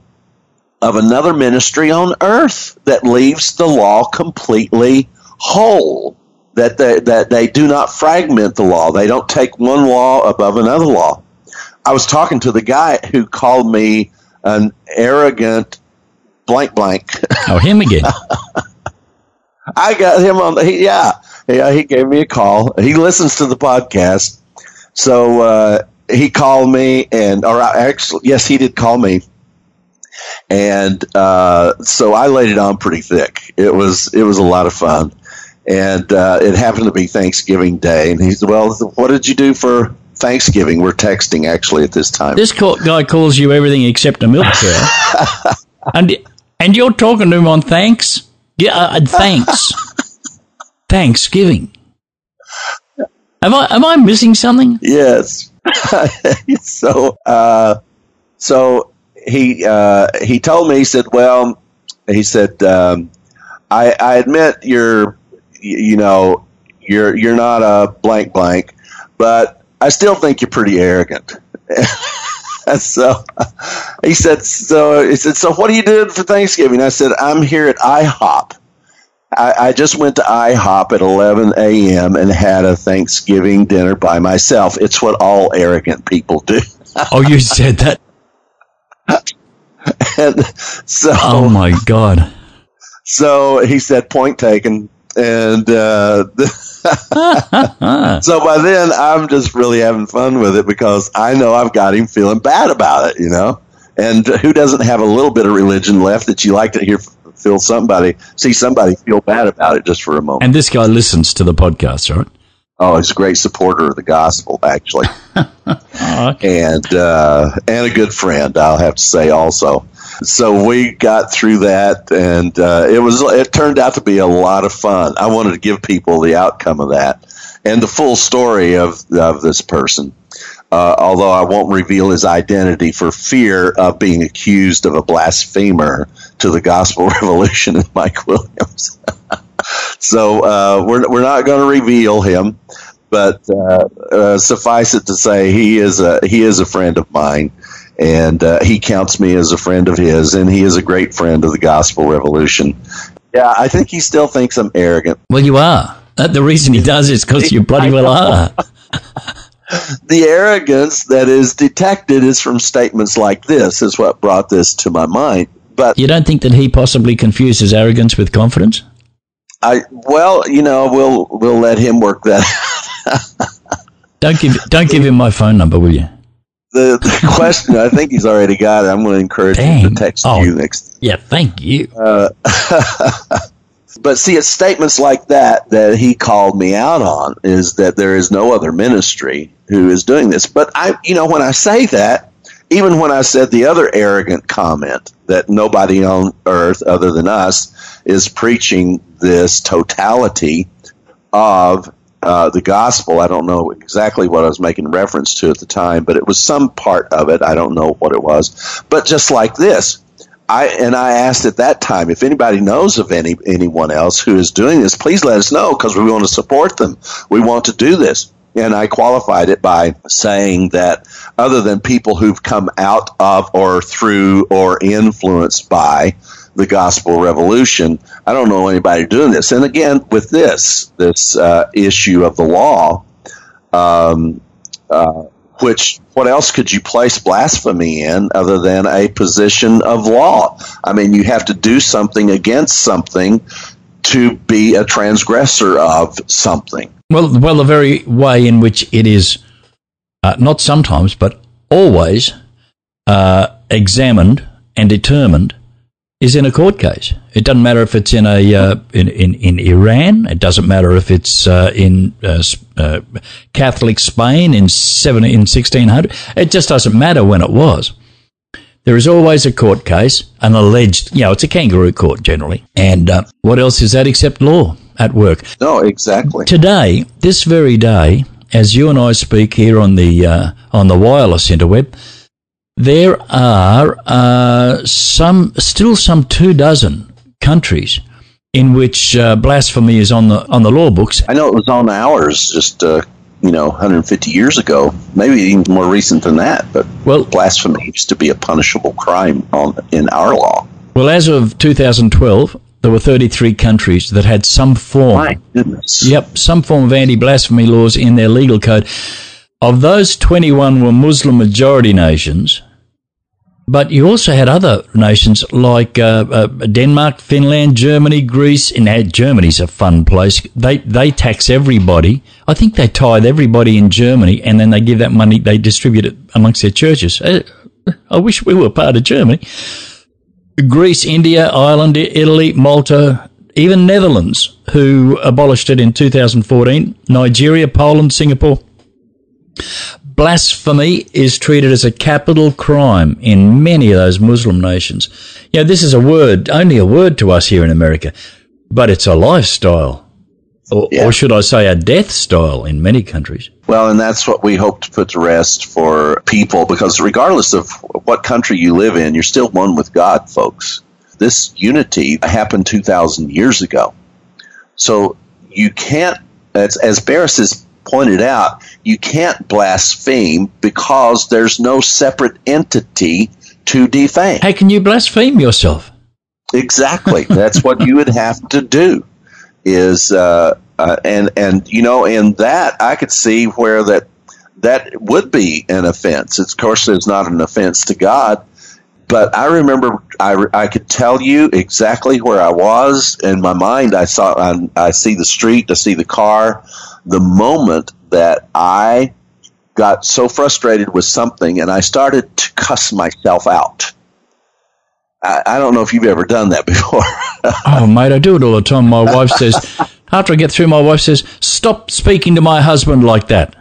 of another ministry on earth that leaves the law completely whole, that they, that they do not fragment the law. They don't take one law above another law. I was talking to the guy who called me an arrogant blank blank. Oh, him again. I got him on the, he, yeah, yeah, he gave me a call. He listens to the podcast. So uh, he called me, and, or actually, yes, he did call me. And uh, so I laid it on pretty thick. It was, it was a lot of fun. And uh, it happened to be Thanksgiving Day. And he said, well, what did you do for Thanksgiving? We're texting, actually, at this time. This co- guy calls you everything except a milk cow. and and you're talking to him on thanks? Yeah, uh, thanks. Thanksgiving. Am I am I missing something? Yes. so uh, so he uh, he told me, he said, well, he said, um, I, I admit you're, you know, you're you're not a blank blank, but I still think you're pretty arrogant. So he said, so he said, so what are you doing for Thanksgiving? I said, I'm here at IHOP. I, I just went to IHOP at eleven a.m. and had a Thanksgiving dinner by myself. It's what all arrogant people do. Oh, you said that? And so, Oh, my God. so he said, point taken. And uh, so by then, I'm just really having fun with it because I know I've got him feeling bad about it, you know? And who doesn't have a little bit of religion left that you like to hear, feel somebody, see somebody feel bad about it just for a moment? And this guy listens to the podcast, right? Oh, he's a great supporter of the gospel, actually. Oh, okay. and uh, and a good friend, I'll have to say also. So we got through that, and uh, it was it turned out to be a lot of fun. I wanted to give people the outcome of that and the full story of of this person. Uh, although I won't reveal his identity for fear of being accused of a blasphemer to the gospel revolution in Mike Williams. So uh, we're we're not going to reveal him, but uh, uh, suffice it to say he is a he is a friend of mine, and uh, he counts me as a friend of his, and he is a great friend of the gospel revolution. Yeah, I think he still thinks I'm arrogant. Well, you are. Uh, the reason he does is because you bloody well are. The arrogance that is detected is from statements like this, is what brought this to my mind. But You don't think that he possibly confuses arrogance with confidence? I, well, you know, we'll we'll let him work that. Don't give don't give him my phone number, will you? The, the question, I think he's already got it. I'm going to encourage him Dang. to text Oh. you next. Yeah, thank you. Uh, but see, it's statements like that that he called me out on, is that there is no other ministry who is doing this. But I, you know, when I say that, even when I said the other arrogant comment that nobody on earth other than us is preaching this totality of uh, the gospel, I don't know exactly what I was making reference to at the time, but it was some part of it. I don't know what it was. But just like this, I and I asked at that time, if anybody knows of any anyone else who is doing this, please let us know, because we want to support them. We want to do this. And I qualified it by saying that other than people who've come out of or through or influenced by the gospel revolution, I don't know anybody doing this. And again, with this, this uh, issue of the law, um, uh, which what else could you place blasphemy in other than a position of law? I mean, you have to do something against something to be a transgressor of something. Well, well, the very way in which it is, uh, not sometimes, but always uh, examined and determined is in a court case. It doesn't matter if it's in a uh, in, in in Iran. It doesn't matter if it's uh, in uh, uh, Catholic Spain in seven in sixteen hundred. It just doesn't matter when it was. There is always a court case, an alleged, you know, it's a kangaroo court generally. And uh, what else is that except law at work? No, exactly. Today, this very day, as you and I speak here on the uh, on the wireless interweb, there are uh, some still some two dozen countries in which uh, blasphemy is on the on the law books. I know it was on ours just, uh, you know, one hundred fifty years ago, maybe even more recent than that. But Well, blasphemy used to be a punishable crime on in our law. well, as of two thousand twelve, there were thirty-three countries that had some form. My goodness. Yep, some form of anti-blasphemy laws in their legal code. Of those, twenty-one were Muslim majority nations, but you also had other nations like uh, uh, Denmark, Finland, Germany, Greece. And uh, Germany's a fun place. They they tax everybody. I think they tithe everybody in Germany, and then they give that money, they distribute it amongst their churches. Uh, I wish we were part of Germany. Greece, India, Ireland, Italy, Malta, even Netherlands, who abolished it in two thousand fourteen, Nigeria, Poland, Singapore. Blasphemy is treated as a capital crime in many of those Muslim nations. You know, this is a word, only a word to us here in America, but it's a lifestyle, or, Yeah. or should I say a death style in many countries. Well, and that's what we hope to put to rest for people, because regardless of what country you live in, you're still one with God, folks. This unity happened two thousand years ago. So you can't, as, as Barris has pointed out, you can't blaspheme because there's no separate entity to defame. How can you blaspheme yourself? Exactly. That's what you would have to do. Is uh, uh, and and you know, in that I could see where that that would be an offense. It's, of course, it's not an offense to God. But I remember I, I could tell you exactly where I was in my mind. I saw I, I see the street, I see the car. The moment that I got so frustrated with something and I started to cuss myself out. I, I don't know if you've ever done that before. Oh, mate, I do it all the time. My wife says, after I get through, my wife says, stop speaking to my husband like that.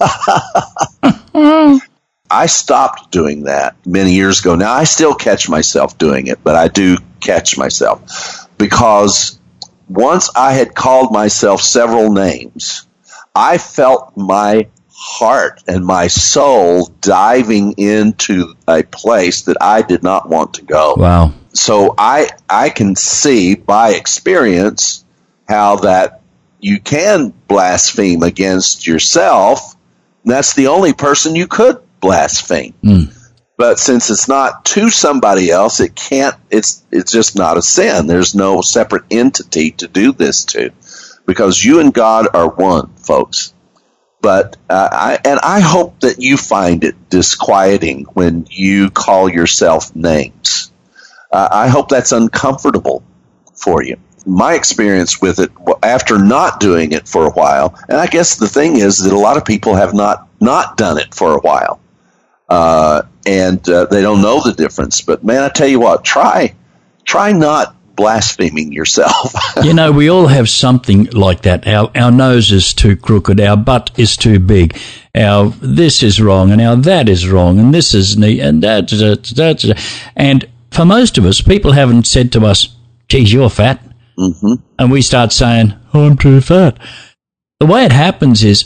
I stopped doing that many years ago. Now, I still catch myself doing it, but I do catch myself because once I had called myself several names, I felt my heart and my soul diving into a place that I did not want to go. Wow. So I I can see by experience how that you can blaspheme against yourself. That's the only person you could blaspheme. Mm. But since it's not to somebody else, it can't, it's it's just not a sin. There's no separate entity to do this to, because you and God are one, folks. But uh, I and I hope that you find it disquieting when you call yourself names. Uh, I hope that's uncomfortable for you. My experience with it, after not doing it for a while, and I guess the thing is that a lot of people have not, not done it for a while. Uh, and uh, they don't know the difference. But, man, I tell you what, try try not blaspheming yourself. You know, we all have something like that. Our our nose is too crooked, our butt is too big, our this is wrong, and our that is wrong, and this is neat, and that, that, that. And for most of us, people haven't said to us, geez, you're fat. Mm-hmm. And we start saying, oh, I'm too fat. The way it happens is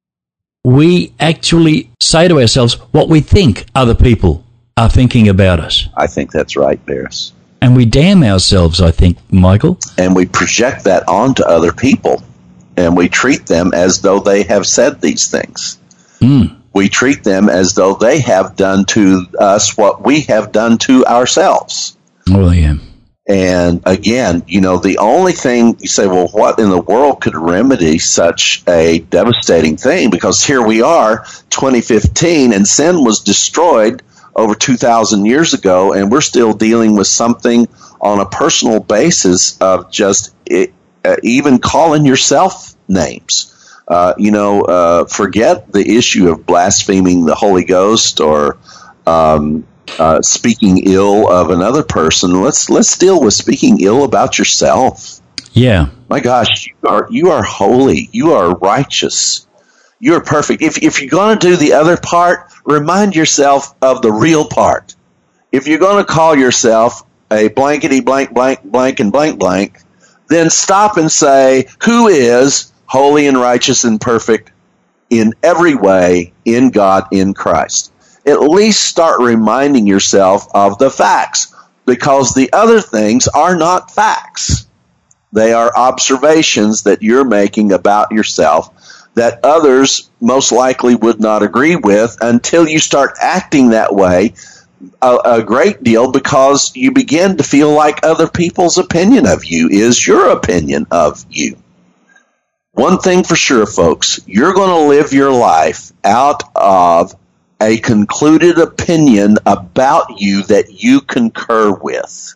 we actually say to ourselves what we think other people are thinking about us. I think that's right, Barris. And we damn ourselves, I think, Michael. And we project that onto other people. And we treat them as though they have said these things. Mm. We treat them as though they have done to us what we have done to ourselves. Oh, yeah. And again, you know, the only thing you say, well, what in the world could remedy such a devastating thing? Because here we are, twenty fifteen, and sin was destroyed over two thousand years ago, and we're still dealing with something on a personal basis of just it, uh, even calling yourself names. Uh, you know, uh, forget the issue of blaspheming the Holy Ghost or um, uh, speaking ill of another person. Let's let's deal with speaking ill about yourself. Yeah. My gosh, you are you are holy. You are righteous. You are perfect. If if you're going to do the other part, remind yourself of the real part. If you're going to call yourself a blankety blank blank blank and blank blank, then stop and say, who is holy and righteous and perfect in every way in God, in Christ? At least start reminding yourself of the facts, because the other things are not facts. They are observations that you're making about yourself that others most likely would not agree with until you start acting that way a, a great deal, because you begin to feel like other people's opinion of you is your opinion of you. One thing for sure, folks, you're going to live your life out of a concluded opinion about you that you concur with.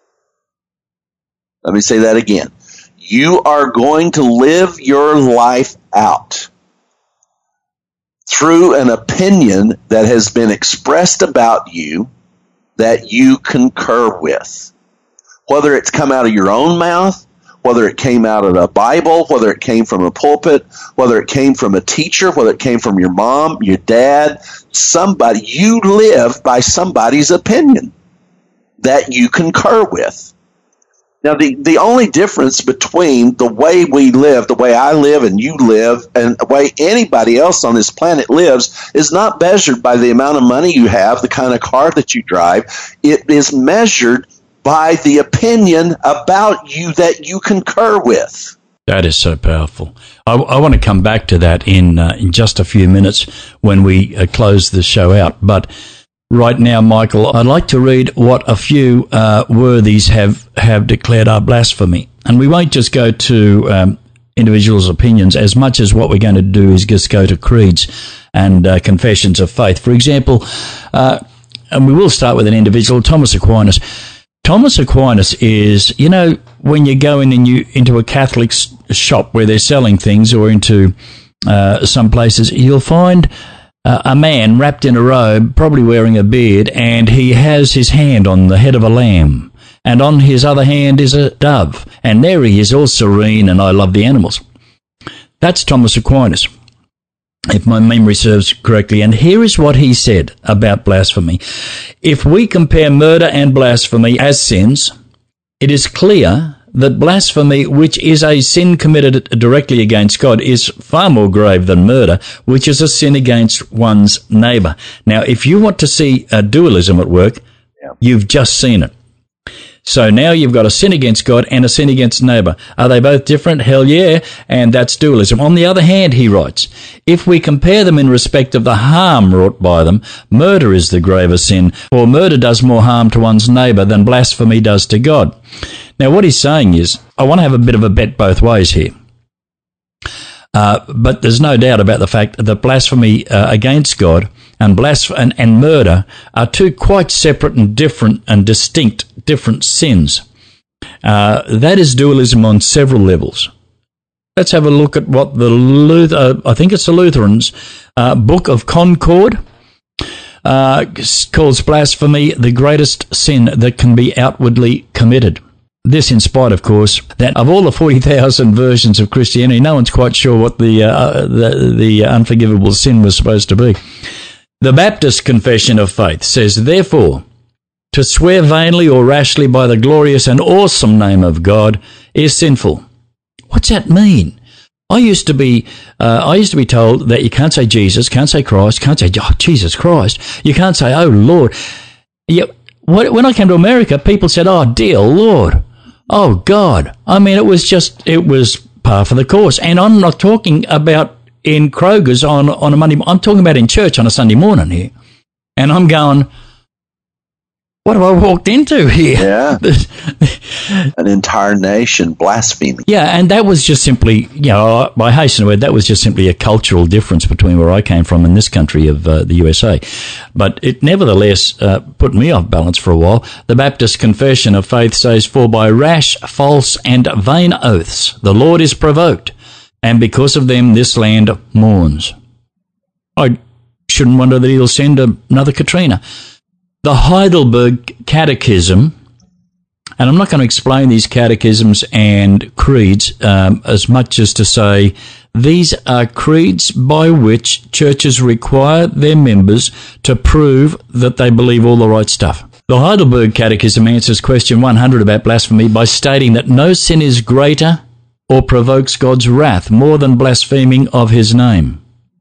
Let me say that again. You are going to live your life out through an opinion that has been expressed about you that you concur with. Whether it's come out of your own mouth, whether it came out of a Bible, whether it came from a pulpit, whether it came from a teacher, whether it came from your mom, your dad, somebody, you live by somebody's opinion that you concur with. Now, the, the only difference between the way we live, the way I live and you live, and the way anybody else on this planet lives is not measured by the amount of money you have, the kind of car that you drive. It is measured by the opinion about you that you concur with. That is so powerful. I, I want to come back to that in uh, in just a few minutes when we uh, close the show out. But right now, Michael, I'd like to read what a few uh, worthies have, have declared are blasphemy. And we won't just go to um, individuals' opinions as much as what we're going to do is just go to creeds and uh, confessions of faith. For example, uh, and we will start with an individual, Thomas Aquinas. Thomas Aquinas is, you know, when you go in and you into a Catholic shop where they're selling things, or into uh, some places, you'll find uh, a man wrapped in a robe, probably wearing a beard, and he has his hand on the head of a lamb, and on his other hand is a dove, and there he is, all serene, and I love the animals. That's Thomas Aquinas, if my memory serves correctly. And here is what he said about blasphemy. If we compare murder and blasphemy as sins, it is clear that blasphemy, which is a sin committed directly against God, is far more grave than murder, which is a sin against one's neighbour. Now, if you want to see a dualism at work, yeah. You've just seen it. So now you've got a sin against God and a sin against neighbour. Are they both different? Hell yeah, and that's dualism. On the other hand, he writes, if we compare them in respect of the harm wrought by them, murder is the graver sin, for murder does more harm to one's neighbour than blasphemy does to God. Now what he's saying is, I want to have a bit of a bet both ways here. Uh, but there's no doubt about the fact that blasphemy uh, against God and, blasph- and, and murder are two quite separate and different and distinct different sins. Uh, that is dualism on several levels. Let's have a look at what the Luther, uh, I think it's the Lutherans, uh, Book of Concord uh, calls blasphemy the greatest sin that can be outwardly committed. This in spite, of course, that of all the forty thousand versions of Christianity, no one's quite sure what the, uh, the the unforgivable sin was supposed to be. The Baptist Confession of Faith says, therefore, to swear vainly or rashly by the glorious and awesome name of God is sinful. What's that mean? I used to be, uh, I used to be told that you can't say Jesus, can't say Christ, can't say oh, Jesus Christ. You can't say, oh Lord. Yeah, when I came to America, people said, oh dear Lord. Oh, God. I mean, it was just, it was par for the course. And I'm not talking about in Kroger's on, on a Monday, I'm talking about in church on a Sunday morning here. And I'm going, what have I walked into here? Yeah. An entire nation blaspheming. Yeah, and that was just simply, you know, I hasten to add, that was just simply a cultural difference between where I came from and this country of uh, the U S A. But it nevertheless uh, put me off balance for a while. The Baptist Confession of Faith says, for by rash, false, and vain oaths the Lord is provoked, and because of them this land mourns. I shouldn't wonder that he'll send another Katrina. The Heidelberg Catechism, and I'm not going to explain these catechisms and creeds um, as much as to say these are creeds by which churches require their members to prove that they believe all the right stuff. The Heidelberg Catechism answers question one hundred about blasphemy by stating that no sin is greater or provokes God's wrath more than blaspheming of his name.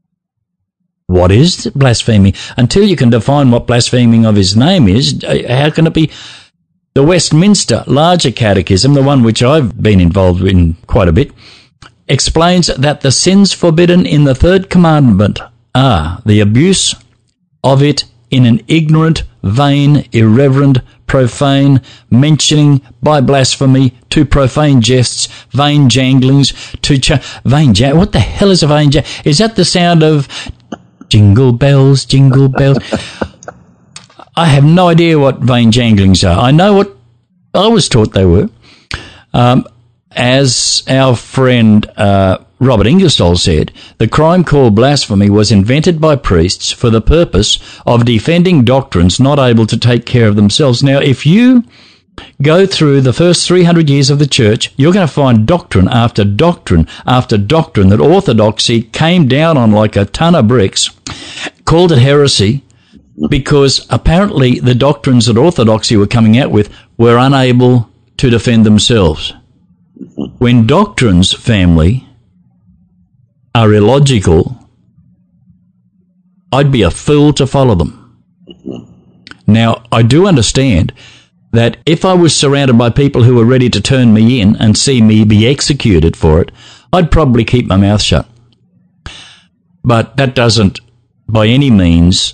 What is blasphemy? Until you can define what blaspheming of his name is, how can it be? The Westminster Larger Catechism, the one which I've been involved in quite a bit, explains that the sins forbidden in the third commandment are the abuse of it in an ignorant, vain, irreverent, profane, mentioning by blasphemy, to profane jests, vain janglings, to ch- vain jang. What the hell is a vain jang? Is that the sound of jingle bells, jingle bells? I have no idea what vain janglings are. I know what I was taught they were. Um, as our friend uh, Robert Ingersoll said, the crime called blasphemy was invented by priests for the purpose of defending doctrines not able to take care of themselves. Now, if you go through the first three hundred years of the church, you're going to find doctrine after doctrine after doctrine that orthodoxy came down on like a ton of bricks, called it heresy, because apparently the doctrines that orthodoxy were coming out with were unable to defend themselves. When doctrines, family, are illogical, I'd be a fool to follow them. Now, I do understand that if I was surrounded by people who were ready to turn me in and see me be executed for it, I'd probably keep my mouth shut. But that doesn't, by any means,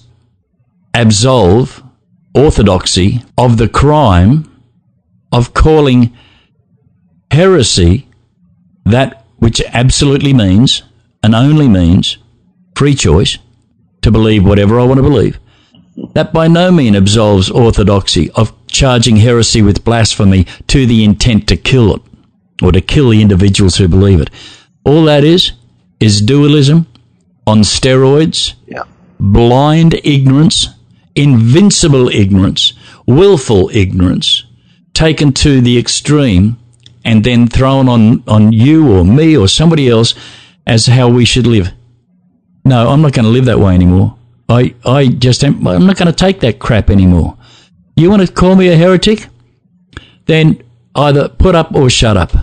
absolve orthodoxy of the crime of calling heresy that which absolutely means, and only means, free choice to believe whatever I want to believe, that by no means absolves orthodoxy of charging heresy with blasphemy to the intent to kill it, or to kill the individuals who believe it. All that is, is dualism on steroids, Yeah. blind ignorance, invincible ignorance, willful ignorance, taken to the extreme and then thrown on, on you or me or somebody else as how we should live. No, I'm not going to live that way anymore. I, I just am, I'm not going to take that crap anymore. You want to call me a heretic? Then either put up or shut up.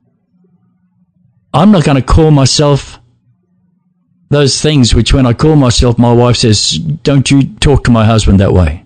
I'm not going to call myself those things which when I call myself, my wife says, don't you talk to my husband that way.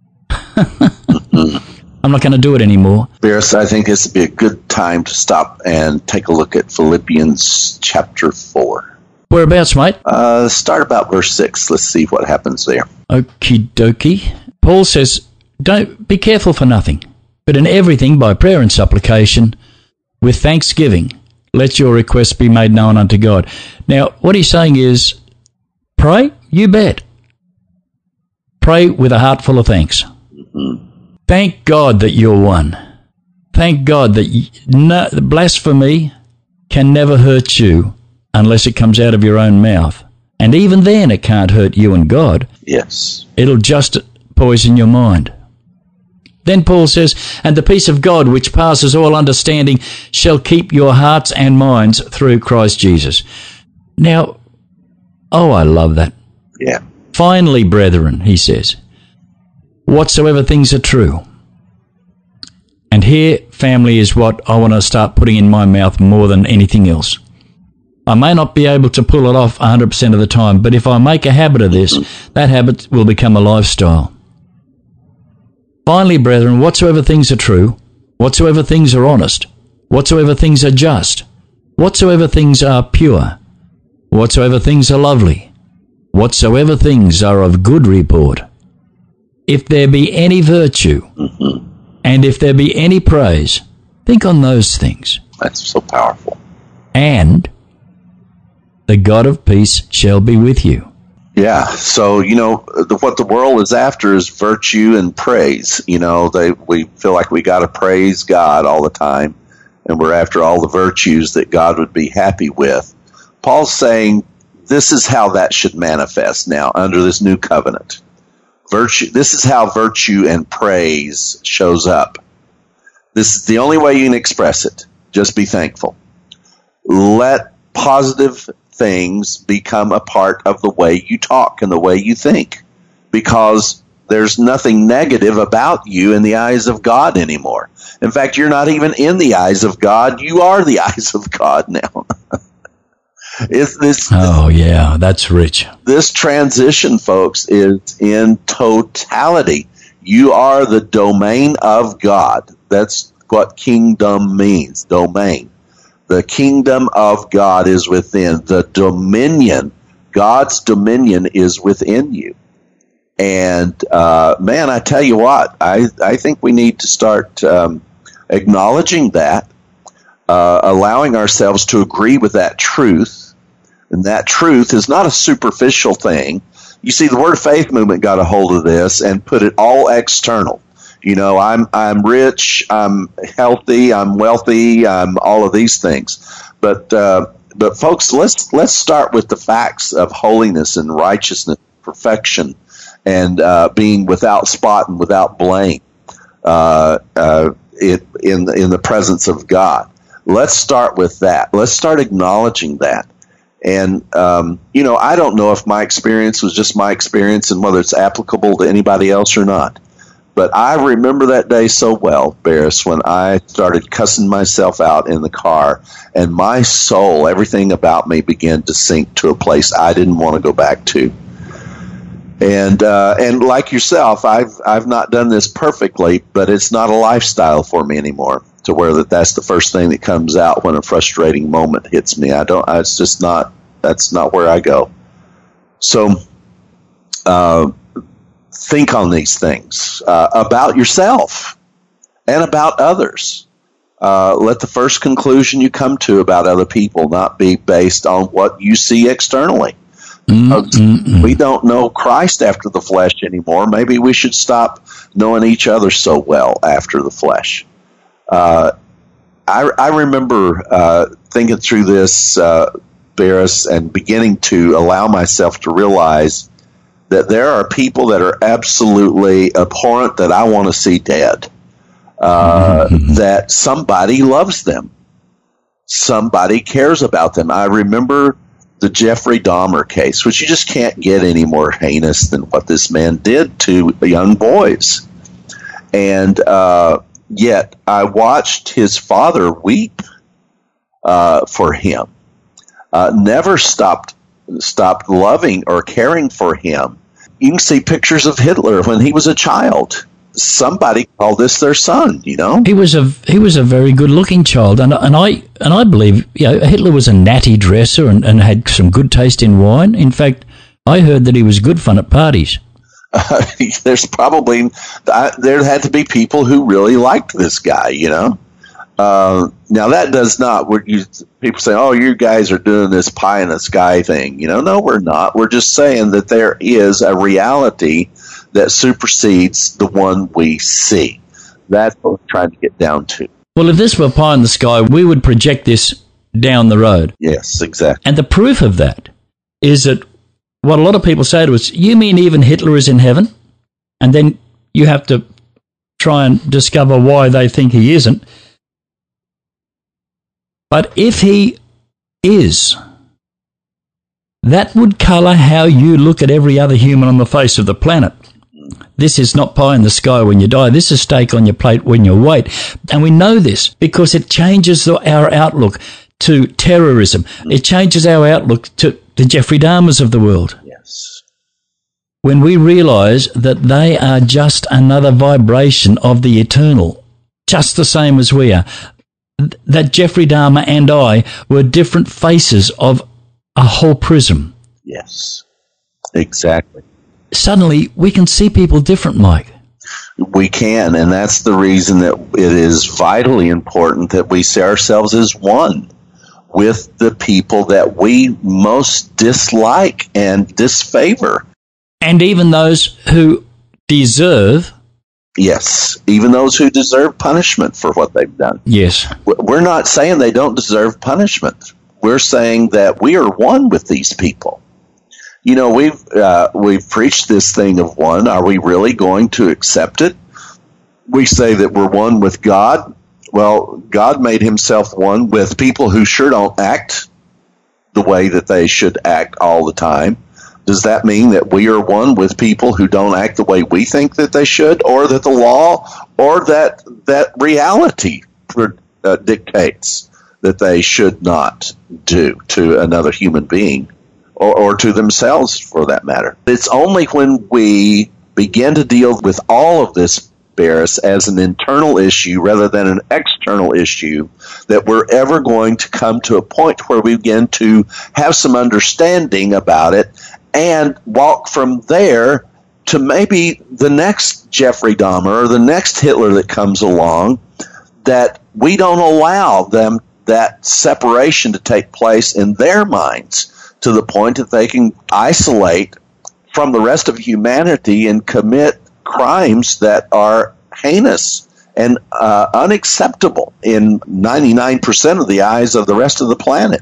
I'm not going to do it anymore. Barris, I think this would be a good time to stop and take a look at Philippians chapter four. Whereabouts, mate? Uh, start about verse six. Let's see what happens there. Okie dokie. Paul says, don't be careful for nothing, but in everything by prayer and supplication, with thanksgiving, let your requests be made known unto God. Now, what he's saying is, pray? You bet. Pray with a heart full of thanks. Mm-hmm. Thank God that you're one. Thank God that y- no, blasphemy can never hurt you unless it comes out of your own mouth. And even then, it can't hurt you and God. Yes. It'll just poison your mind. Then Paul says, and the peace of God, which passes all understanding, shall keep your hearts and minds through Christ Jesus. Now, oh, I love that. Yeah. Finally, brethren, he says, whatsoever things are true. And here, family, is what I want to start putting in my mouth more than anything else. I may not be able to pull it off one hundred percent of the time, but if I make a habit of this, that habit will become a lifestyle. Finally, brethren, whatsoever things are true, whatsoever things are honest, whatsoever things are just, whatsoever things are pure, whatsoever things are lovely, whatsoever things are of good report, if there be any virtue, Mm-hmm. and if there be any praise, think on those things. That's so powerful. And the God of peace shall be with you. Yeah, so, you know, the, what the world is after is virtue and praise. You know, they we feel like we got to praise God all the time, and we're after all the virtues that God would be happy with. Paul's saying this is how that should manifest now under this new covenant. Virtue. This is how virtue and praise shows up. This is the only way you can express it. Just be thankful. Let positive things become a part of the way you talk and the way you think, because there's nothing negative about you in the eyes of God anymore. In fact, you're not even in the eyes of God. You are the eyes of God now. It's this, Oh, yeah, that's rich. this transition, folks, is in totality. You are the domain of God. That's what kingdom means, domain. The kingdom of God is within. The dominion, God's dominion is within you. And, uh, man, I tell you what, I, I think we need to start um, acknowledging that, uh, allowing ourselves to agree with that truth. And that truth is not a superficial thing. You see, the Word of Faith movement got a hold of this and put it all external. You know, I'm I'm rich, I'm healthy, I'm wealthy, I'm all of these things. But uh, but folks, let's let's start with the facts of holiness and righteousness, perfection, and uh, being without spot and without blame uh, uh, it, in the, in the presence of God. Let's start with that. Let's start acknowledging that. And um, you know, I don't know if my experience was just my experience and whether it's applicable to anybody else or not. But I remember that day so well, Barris, when I started cussing myself out in the car, and my soul, everything about me began to sink to a place I didn't want to go back to. And uh, and like yourself, I've I've not done this perfectly, but it's not a lifestyle for me anymore. To where that that's the first thing that comes out when a frustrating moment hits me. I don't. It's just not. That's not where I go. So. Uh, Think on these things uh, about yourself and about others. Uh, let the first conclusion you come to about other people not be based on what you see externally. Mm-mm-mm. We don't know Christ after the flesh anymore. Maybe we should stop knowing each other so well after the flesh. Uh, I, I remember uh, thinking through this, uh, Barris, and beginning to allow myself to realize that there are people that are absolutely abhorrent that I want to see dead. Uh, Mm-hmm. That somebody loves them. Somebody cares about them. I remember the Jeffrey Dahmer case, which you just can't get any more heinous than what this man did to young boys. And uh, yet I watched his father weep uh, for him. Uh, never stopped stopped loving or caring for him. You can see pictures of Hitler when he was a child. Somebody called this their son, you know? He was a he was a very good looking child, and and I and I believe you know, Hitler was a natty dresser and, and had some good taste in wine. In fact, I heard that he was good fun at parties. Uh, there's probably uh, there had to be people who really liked this guy, you know. Uh, now that does not. We're, you, people say, "Oh, you guys are doing this pie in the sky thing," you know. No, we're not. We're just saying that there is a reality that supersedes the one we see. That's what we're trying to get down to. Well, if this were pie in the sky, we would project this down the road. Yes, exactly. And the proof of that is that what a lot of people say to us, you mean even Hitler is in heaven? And then you have to try and discover why they think he isn't. But if he is, that would colour how you look at every other human on the face of the planet. This is not pie in the sky when you die. This is steak on your plate when you wait. And we know this because it changes the, our outlook to terrorism. It changes our outlook to the Jeffrey Dahmers of the world. Yes. When we realise that they are just another vibration of the eternal, just the same as we are. That Jeffrey Dahmer and I were different faces of a whole prism. Yes. Exactly. Suddenly, we can see people different, Mike. We can, and that's the reason that it is vitally important that we see ourselves as one with the people that we most dislike and disfavor. And even those who deserve. Yes, even those who deserve punishment for what they've done. Yes. We're not saying they don't deserve punishment. We're saying that we are one with these people. You know, we've uh, we've preached this thing of one. Are we really going to accept it? We say that we're one with God. Well, God made himself one with people who sure don't act the way that they should act all the time. Does that mean that we are one with people who don't act the way we think that they should, or that the law or that that reality uh, dictates that they should not do to another human being? Or, or to themselves, for that matter. It's only when we begin to deal with all of this, Barris, as an internal issue rather than an external issue that we're ever going to come to a point where we begin to have some understanding about it and walk from there to maybe the next Jeffrey Dahmer or the next Hitler that comes along, that we don't allow them that separation to take place in their minds, to the point that they can isolate from the rest of humanity and commit crimes that are heinous and uh, unacceptable in ninety-nine percent of the eyes of the rest of the planet.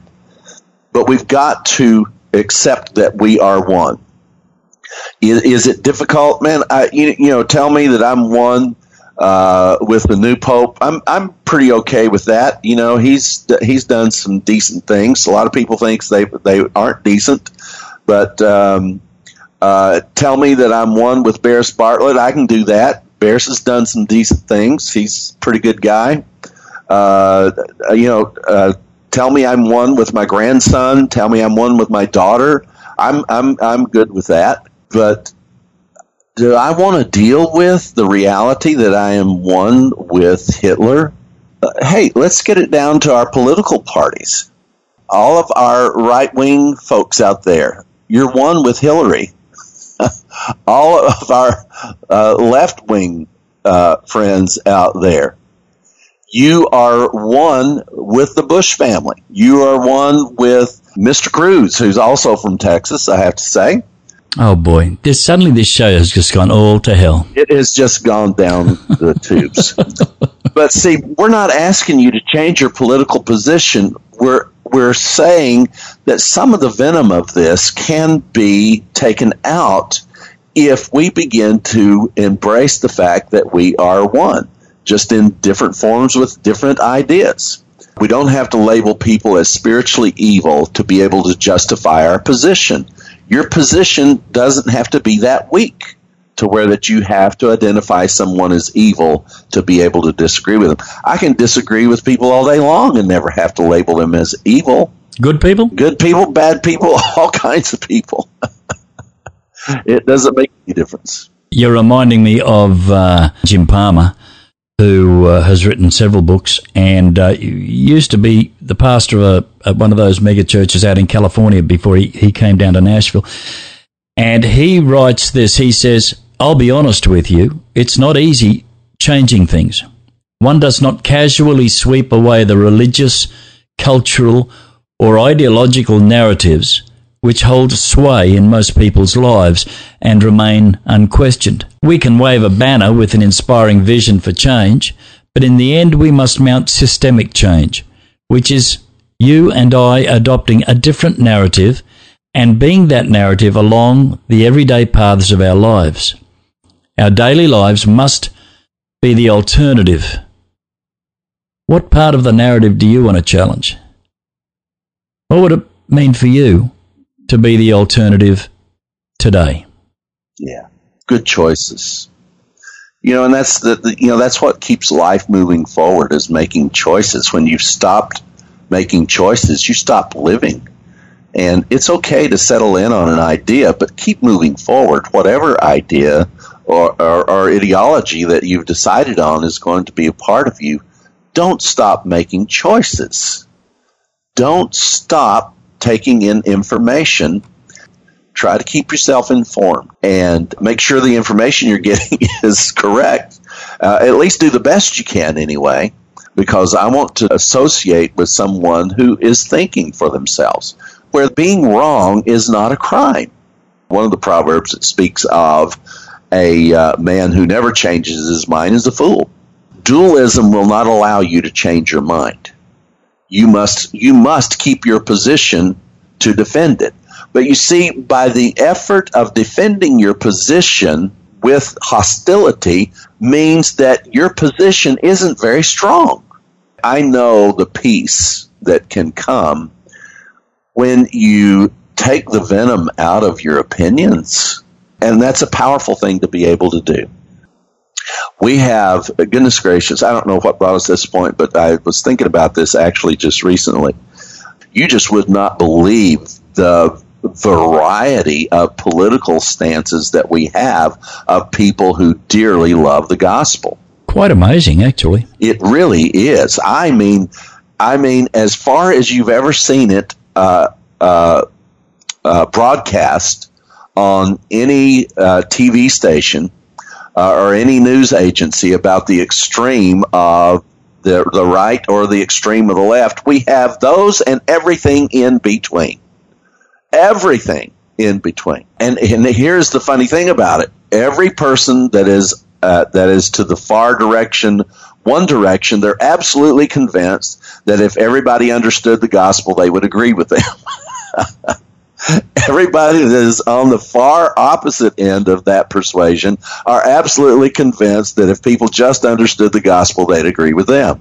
But we've got to accept that we are one. Is, is it difficult, man? I, you, you know, tell me that I'm one uh, with the new pope. I'm I'm pretty okay with that. You know, he's he's done some decent things. A lot of people think they they aren't decent, but um, uh, tell me that I'm one with Barris Bartlett. I can do that. Barris has done some decent things. He's a pretty good guy. Uh, you know, uh, tell me I'm one with my grandson. Tell me I'm one with my daughter. I'm I'm I'm good with that. But do I want to deal with the reality that I am one with Hitler? Uh, hey, let's get it down to our political parties. All of our right-wing folks out there, you're one with Hillary. All of our uh, left-wing uh, friends out there, You are one with the Bush family. You are one with Mister Cruz, who's also from Texas, I have to say. Oh, boy. This, suddenly this show has just gone all to hell. It has just gone down the tubes. But see, we're not asking you to change your political position. We're we're saying that some of the venom of this can be taken out if we begin to embrace the fact that we are one, just in different forms with different ideas. We don't have to label people as spiritually evil to be able to justify our position. Your position doesn't have to be that weak to where that you have to identify someone as evil to be able to disagree with them. I can disagree with people all day long and never have to label them as evil. Good people? Good people, bad people, all kinds of people. It doesn't make any difference. You're reminding me of uh, Jim Palmer, who uh, has written several books and uh, used to be the pastor of a, one of those mega churches out in California before he, he came down to Nashville. And he writes this, he says, I'll be honest with you, it's not easy changing things. One does not casually sweep away the religious, cultural, or ideological narratives which hold sway in most people's lives and remain unquestioned. We can wave a banner with an inspiring vision for change, but in the end we must mount systemic change, which is you and I adopting a different narrative and being that narrative along the everyday paths of our lives. Our daily lives must be the alternative. What part of the narrative do you want to challenge? What would it mean for you to be the alternative today? Yeah, good choices. You know, and that's the, the you know that's what keeps life moving forward, is making choices. When you've stopped making choices, you stop living. And it's okay to settle in on an idea, but keep moving forward. Whatever idea or, or, or ideology that you've decided on is going to be a part of you. Don't stop making choices. Don't stop taking in information. Try to keep yourself informed and make sure the information you're getting is correct. Uh, at least do the best you can anyway, because I want to associate with someone who is thinking for themselves, where being wrong is not a crime. One of the Proverbs that speaks of a uh, man who never changes his mind is a fool. Dualism will not allow you to change your mind. You must you must keep your position to defend it. But you see, by the effort of defending your position with hostility means that your position isn't very strong. I know the peace that can come when you take the venom out of your opinions, and that's a powerful thing to be able to do. We have, goodness gracious, I don't know what brought us to this point, but I was thinking about this actually just recently. You just would not believe the variety of political stances that we have of people who dearly love the gospel. Quite amazing, actually. It really is. I mean, I mean, as far as you've ever seen it uh, uh, uh, broadcast on any uh, T V station uh, or any news agency about the extreme of the the right or the extreme of the left, we have those and everything in between. Everything in between. And, and here's the funny thing about it. Every person that is uh, that is to the far direction, one direction, they're absolutely convinced that if everybody understood the gospel, they would agree with them. Everybody that is on the far opposite end of that persuasion are absolutely convinced that if people just understood the gospel, they'd agree with them.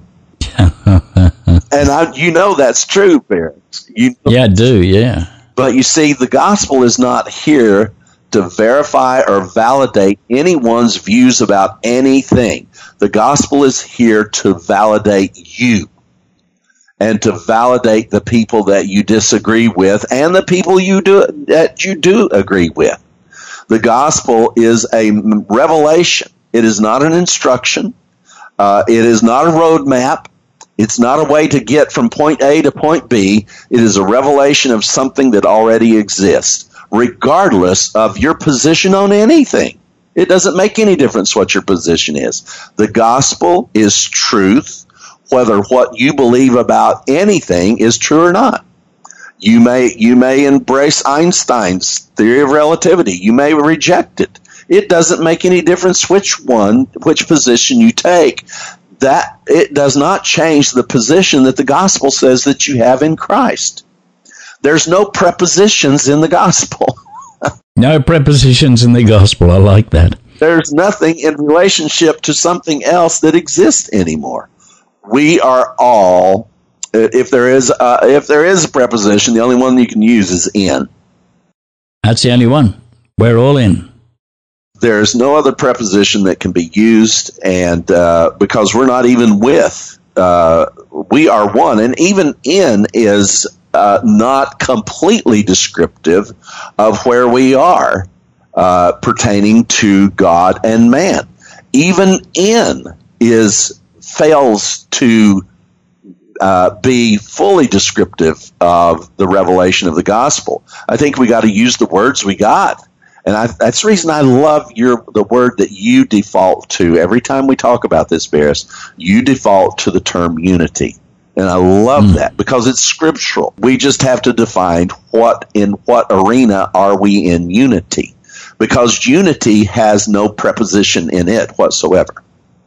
And I, you know that's true, parents. You know yeah, I do, yeah. But you see, the gospel is not here to verify or validate anyone's views about anything. The gospel is here to validate you and to validate the people that you disagree with and the people you do that you do agree with. The gospel is a revelation. It is not an instruction. Uh, it is not a roadmap. It's not a way to get from point A to point B. It is a revelation of something that already exists, regardless of your position on anything. It doesn't make any difference what your position is. The gospel is truth, whether what you believe about anything is true or not. You may you may embrace Einstein's theory of relativity. You may reject it. It doesn't make any difference which one, which position you take. That it does not change the position that the gospel says that you have in Christ. There's no prepositions in the gospel. No prepositions in the gospel. I like that. There's nothing in relationship to something else that exists anymore. We are all, if there is a, if there is a preposition, the only one you can use is in. That's the only one. We're all in. There's no other preposition that can be used, and uh, because we're not even with, uh, we are one, and even in is uh, not completely descriptive of where we are uh, pertaining to God and man. Even in is fails to uh, be fully descriptive of the revelation of the gospel. I think we got to use the words we got. And I, that's the reason I love your the word that you default to. Every time we talk about this, Barris, you default to the term unity. And I love mm. that because it's scriptural. We just have to define what in what arena are we in unity. Because unity has no preposition in it whatsoever.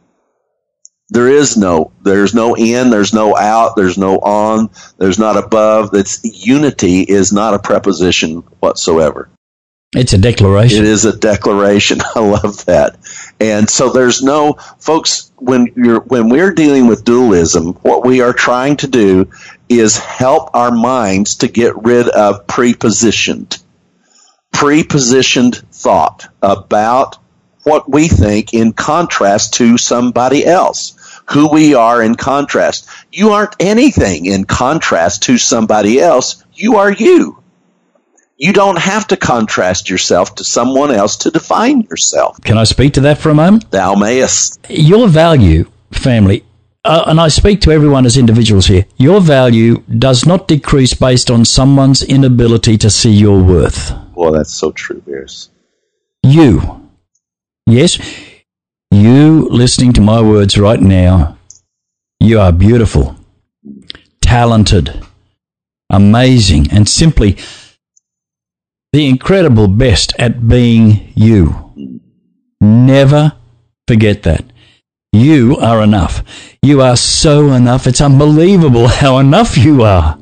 There is no, there's no in, there's no out, there's no on, there's not above. That's unity is not a preposition whatsoever. It's a declaration. It is a declaration. I love that. And so there's no, folks, when you're when we're dealing with dualism, what we are trying to do is help our minds to get rid of prepositioned, prepositioned thought about what we think in contrast to somebody else, who we are in contrast. You aren't anything in contrast to somebody else. You are you. You don't have to contrast yourself to someone else to define yourself. Can I speak to that for a moment? Thou mayest. Your value, family, uh, and I speak to everyone as individuals here, your value does not decrease based on someone's inability to see your worth. Well, that's so true, Bears. You, yes, you listening to my words right now, you are beautiful, talented, amazing, and simply the incredible best at being you. Never forget that. You are enough. You are so enough. It's unbelievable how enough you are.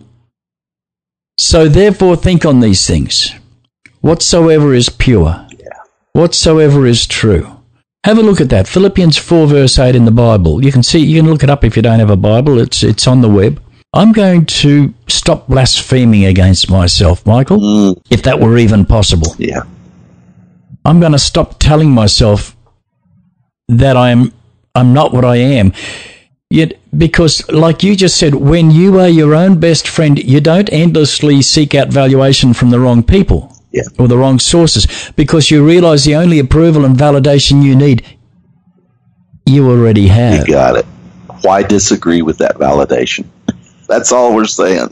So therefore think on these things. Whatsoever is pure. Yeah. Whatsoever is true. Have a look at that. Philippians four verse eight in the Bible. You can see, you can look it up if you don't have a Bible. It's it's on the web. I'm going to stop blaspheming against myself, Michael, mm. if that were even possible. Yeah. I'm going to stop telling myself that I'm I'm not what I am. Yet, because, like you just said, when you are your own best friend, you don't endlessly seek out valuation from the wrong people yeah. or the wrong sources, because you realize the only approval and validation you need, you already have. You got it. Why disagree with that validation? That's all we're saying.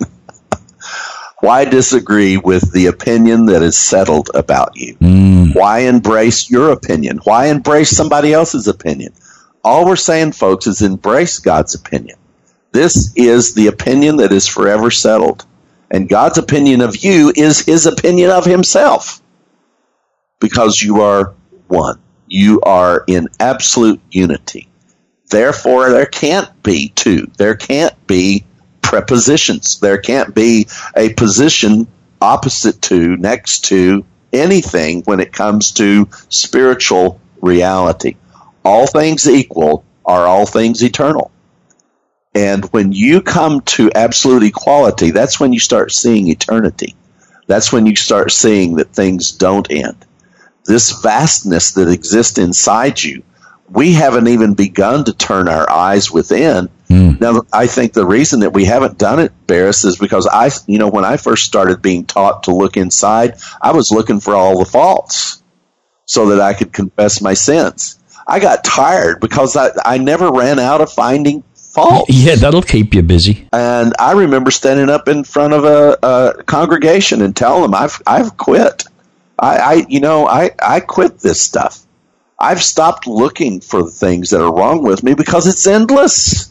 Why disagree with the opinion that is settled about you? Mm. Why embrace your opinion? Why embrace somebody else's opinion? All we're saying, folks, is embrace God's opinion. This is the opinion that is forever settled. And God's opinion of you is his opinion of himself. Because you are one. You are in absolute unity. Therefore, there can't be two. There can't be prepositions. There can't be a position opposite to, next to anything when it comes to spiritual reality. All things equal are all things eternal. And when you come to absolute equality, that's when you start seeing eternity. That's when you start seeing that things don't end. This vastness that exists inside you, we haven't even begun to turn our eyes within. Mm. Now, I think the reason that we haven't done it, Barris, is because I, you know, when I first started being taught to look inside, I was looking for all the faults so that I could confess my sins. I got tired because I, I never ran out of finding faults. Yeah, that'll keep you busy. And I remember standing up in front of a, a congregation and telling them, I've I've quit. I, I you know, I, I quit this stuff. I've stopped looking for the things that are wrong with me because it's endless.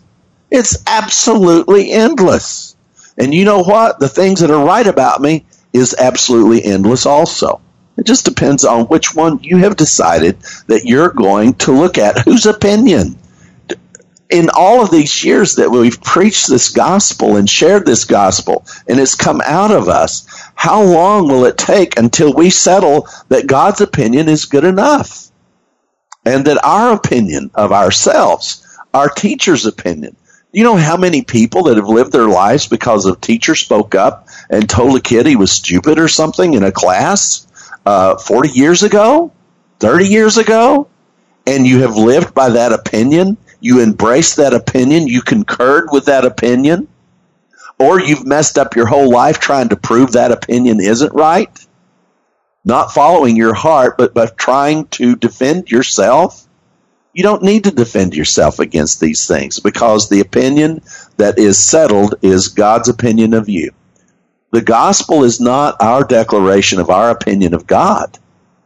It's absolutely endless. And you know what? The things that are right about me is absolutely endless also. It just depends on which one you have decided that you're going to look at. Whose opinion? In all of these years that we've preached this gospel and shared this gospel, and it's come out of us, how long will it take until we settle that God's opinion is good enough? And that our opinion of ourselves, our teacher's opinion, you know how many people that have lived their lives because a teacher spoke up and told a kid he was stupid or something in a class uh, forty years ago, thirty years ago, and you have lived by that opinion? You embraced that opinion, you concurred with that opinion, or you've messed up your whole life trying to prove that opinion isn't right, not following your heart, but, but trying to defend yourself. You don't need to defend yourself against these things because the opinion that is settled is God's opinion of you. The gospel is not our declaration of our opinion of God.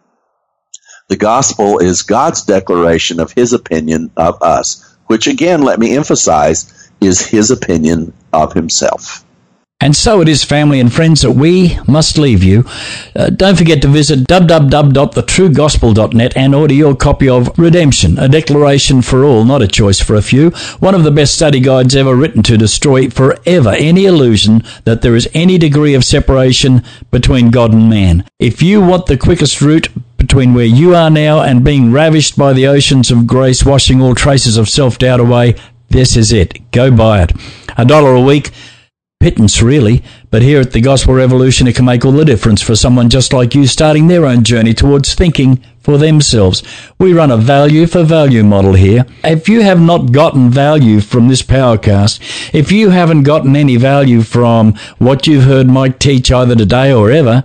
The gospel is God's declaration of his opinion of us, which again, let me emphasize, is his opinion of himself. And so it is, family and friends, that we must leave you. Uh, don't forget to visit w w w dot the true gospel dot net and order your copy of Redemption, a declaration for all, not a choice for a few. One of the best study guides ever written to destroy forever any illusion that there is any degree of separation between God and man. If you want the quickest route between where you are now and being ravished by the oceans of grace, washing all traces of self-doubt away, this is it. Go buy it. A dollar a week. Pittance, really, but here at the Gospel Revolution, it can make all the difference for someone just like you starting their own journey towards thinking for themselves. We run a value for value model here. If you have not gotten value from this Powercast, if you haven't gotten any value from what you've heard Mike teach either today or ever,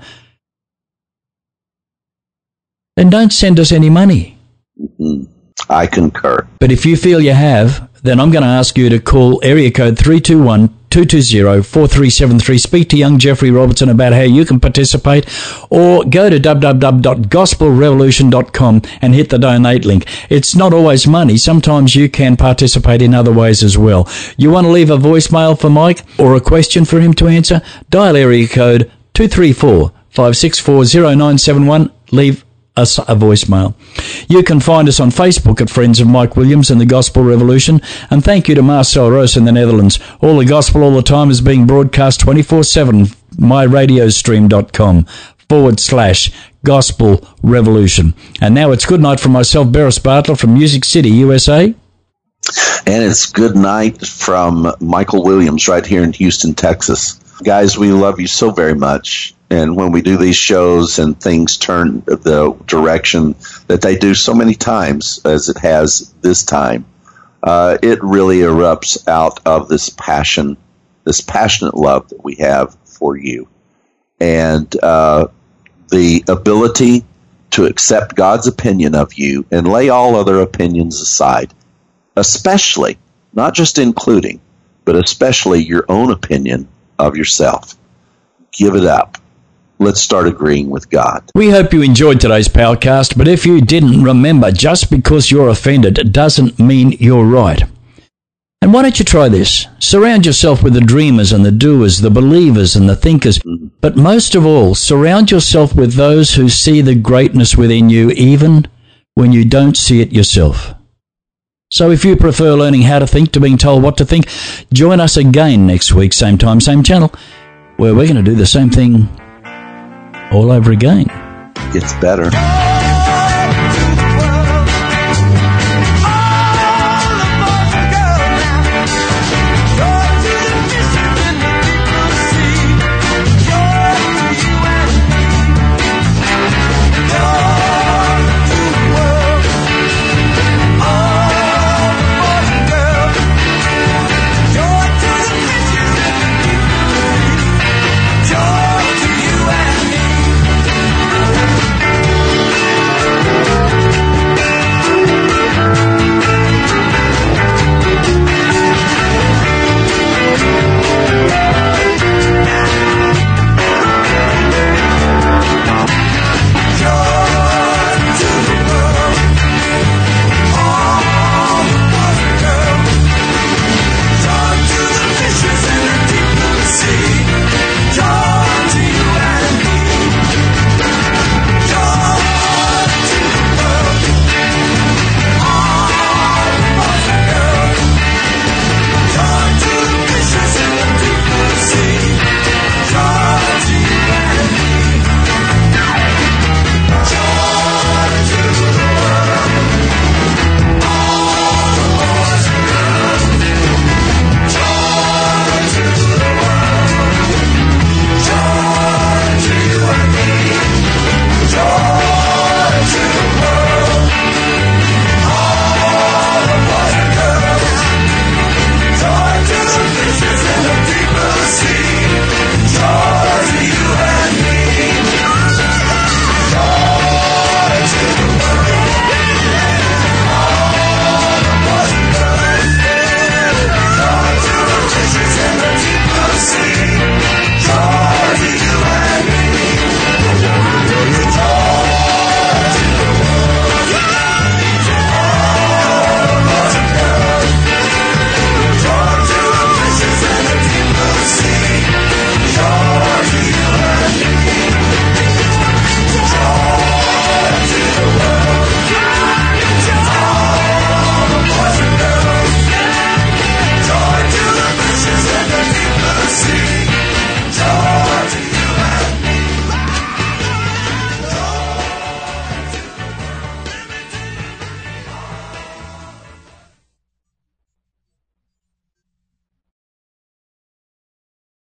then don't send us any money. Mm-hmm. I concur. But if you feel you have, then I'm going to ask you to call area code three two one, two two zero, four three seven three. Speak to young Jeffrey Robertson about how you can participate, or go to w w w dot gospel revolution dot com and hit the donate link. It's not always money. Sometimes you can participate in other ways as well. You want to leave a voicemail for Mike or a question for him to answer? Dial area code two three four, five six four, zero nine seven one. Leave us a voicemail. You can find us on Facebook at Friends of Mike Williams and the Gospel Revolution. And thank you to Marcel Roos in the Netherlands. All the gospel all the time is being broadcast twenty-four seven. my radio stream dot com forward slash Gospel Revolution. And now it's good night from myself, Beres Bartlett from Music City, U S A. And it's good night from Michael Williams right here in Houston, Texas. Guys, we love you so very much. And when we do these shows and things turn the direction that they do so many times as it has this time, uh, it really erupts out of this passion, this passionate love that we have for you. And uh, the ability to accept God's opinion of you and lay all other opinions aside, especially, not just including, but especially your own opinion of yourself. Give it up. Let's start agreeing with God. We hope you enjoyed today's Powercast, but if you didn't, remember, just because you're offended doesn't mean you're right. And why don't you try this? Surround yourself with the dreamers and the doers, the believers and the thinkers, mm-hmm. but most of all, surround yourself with those who see the greatness within you, even when you don't see it yourself. So if you prefer learning how to think to being told what to think, join us again next week, same time, same channel, where we're going to do the same thing all over again. It's better.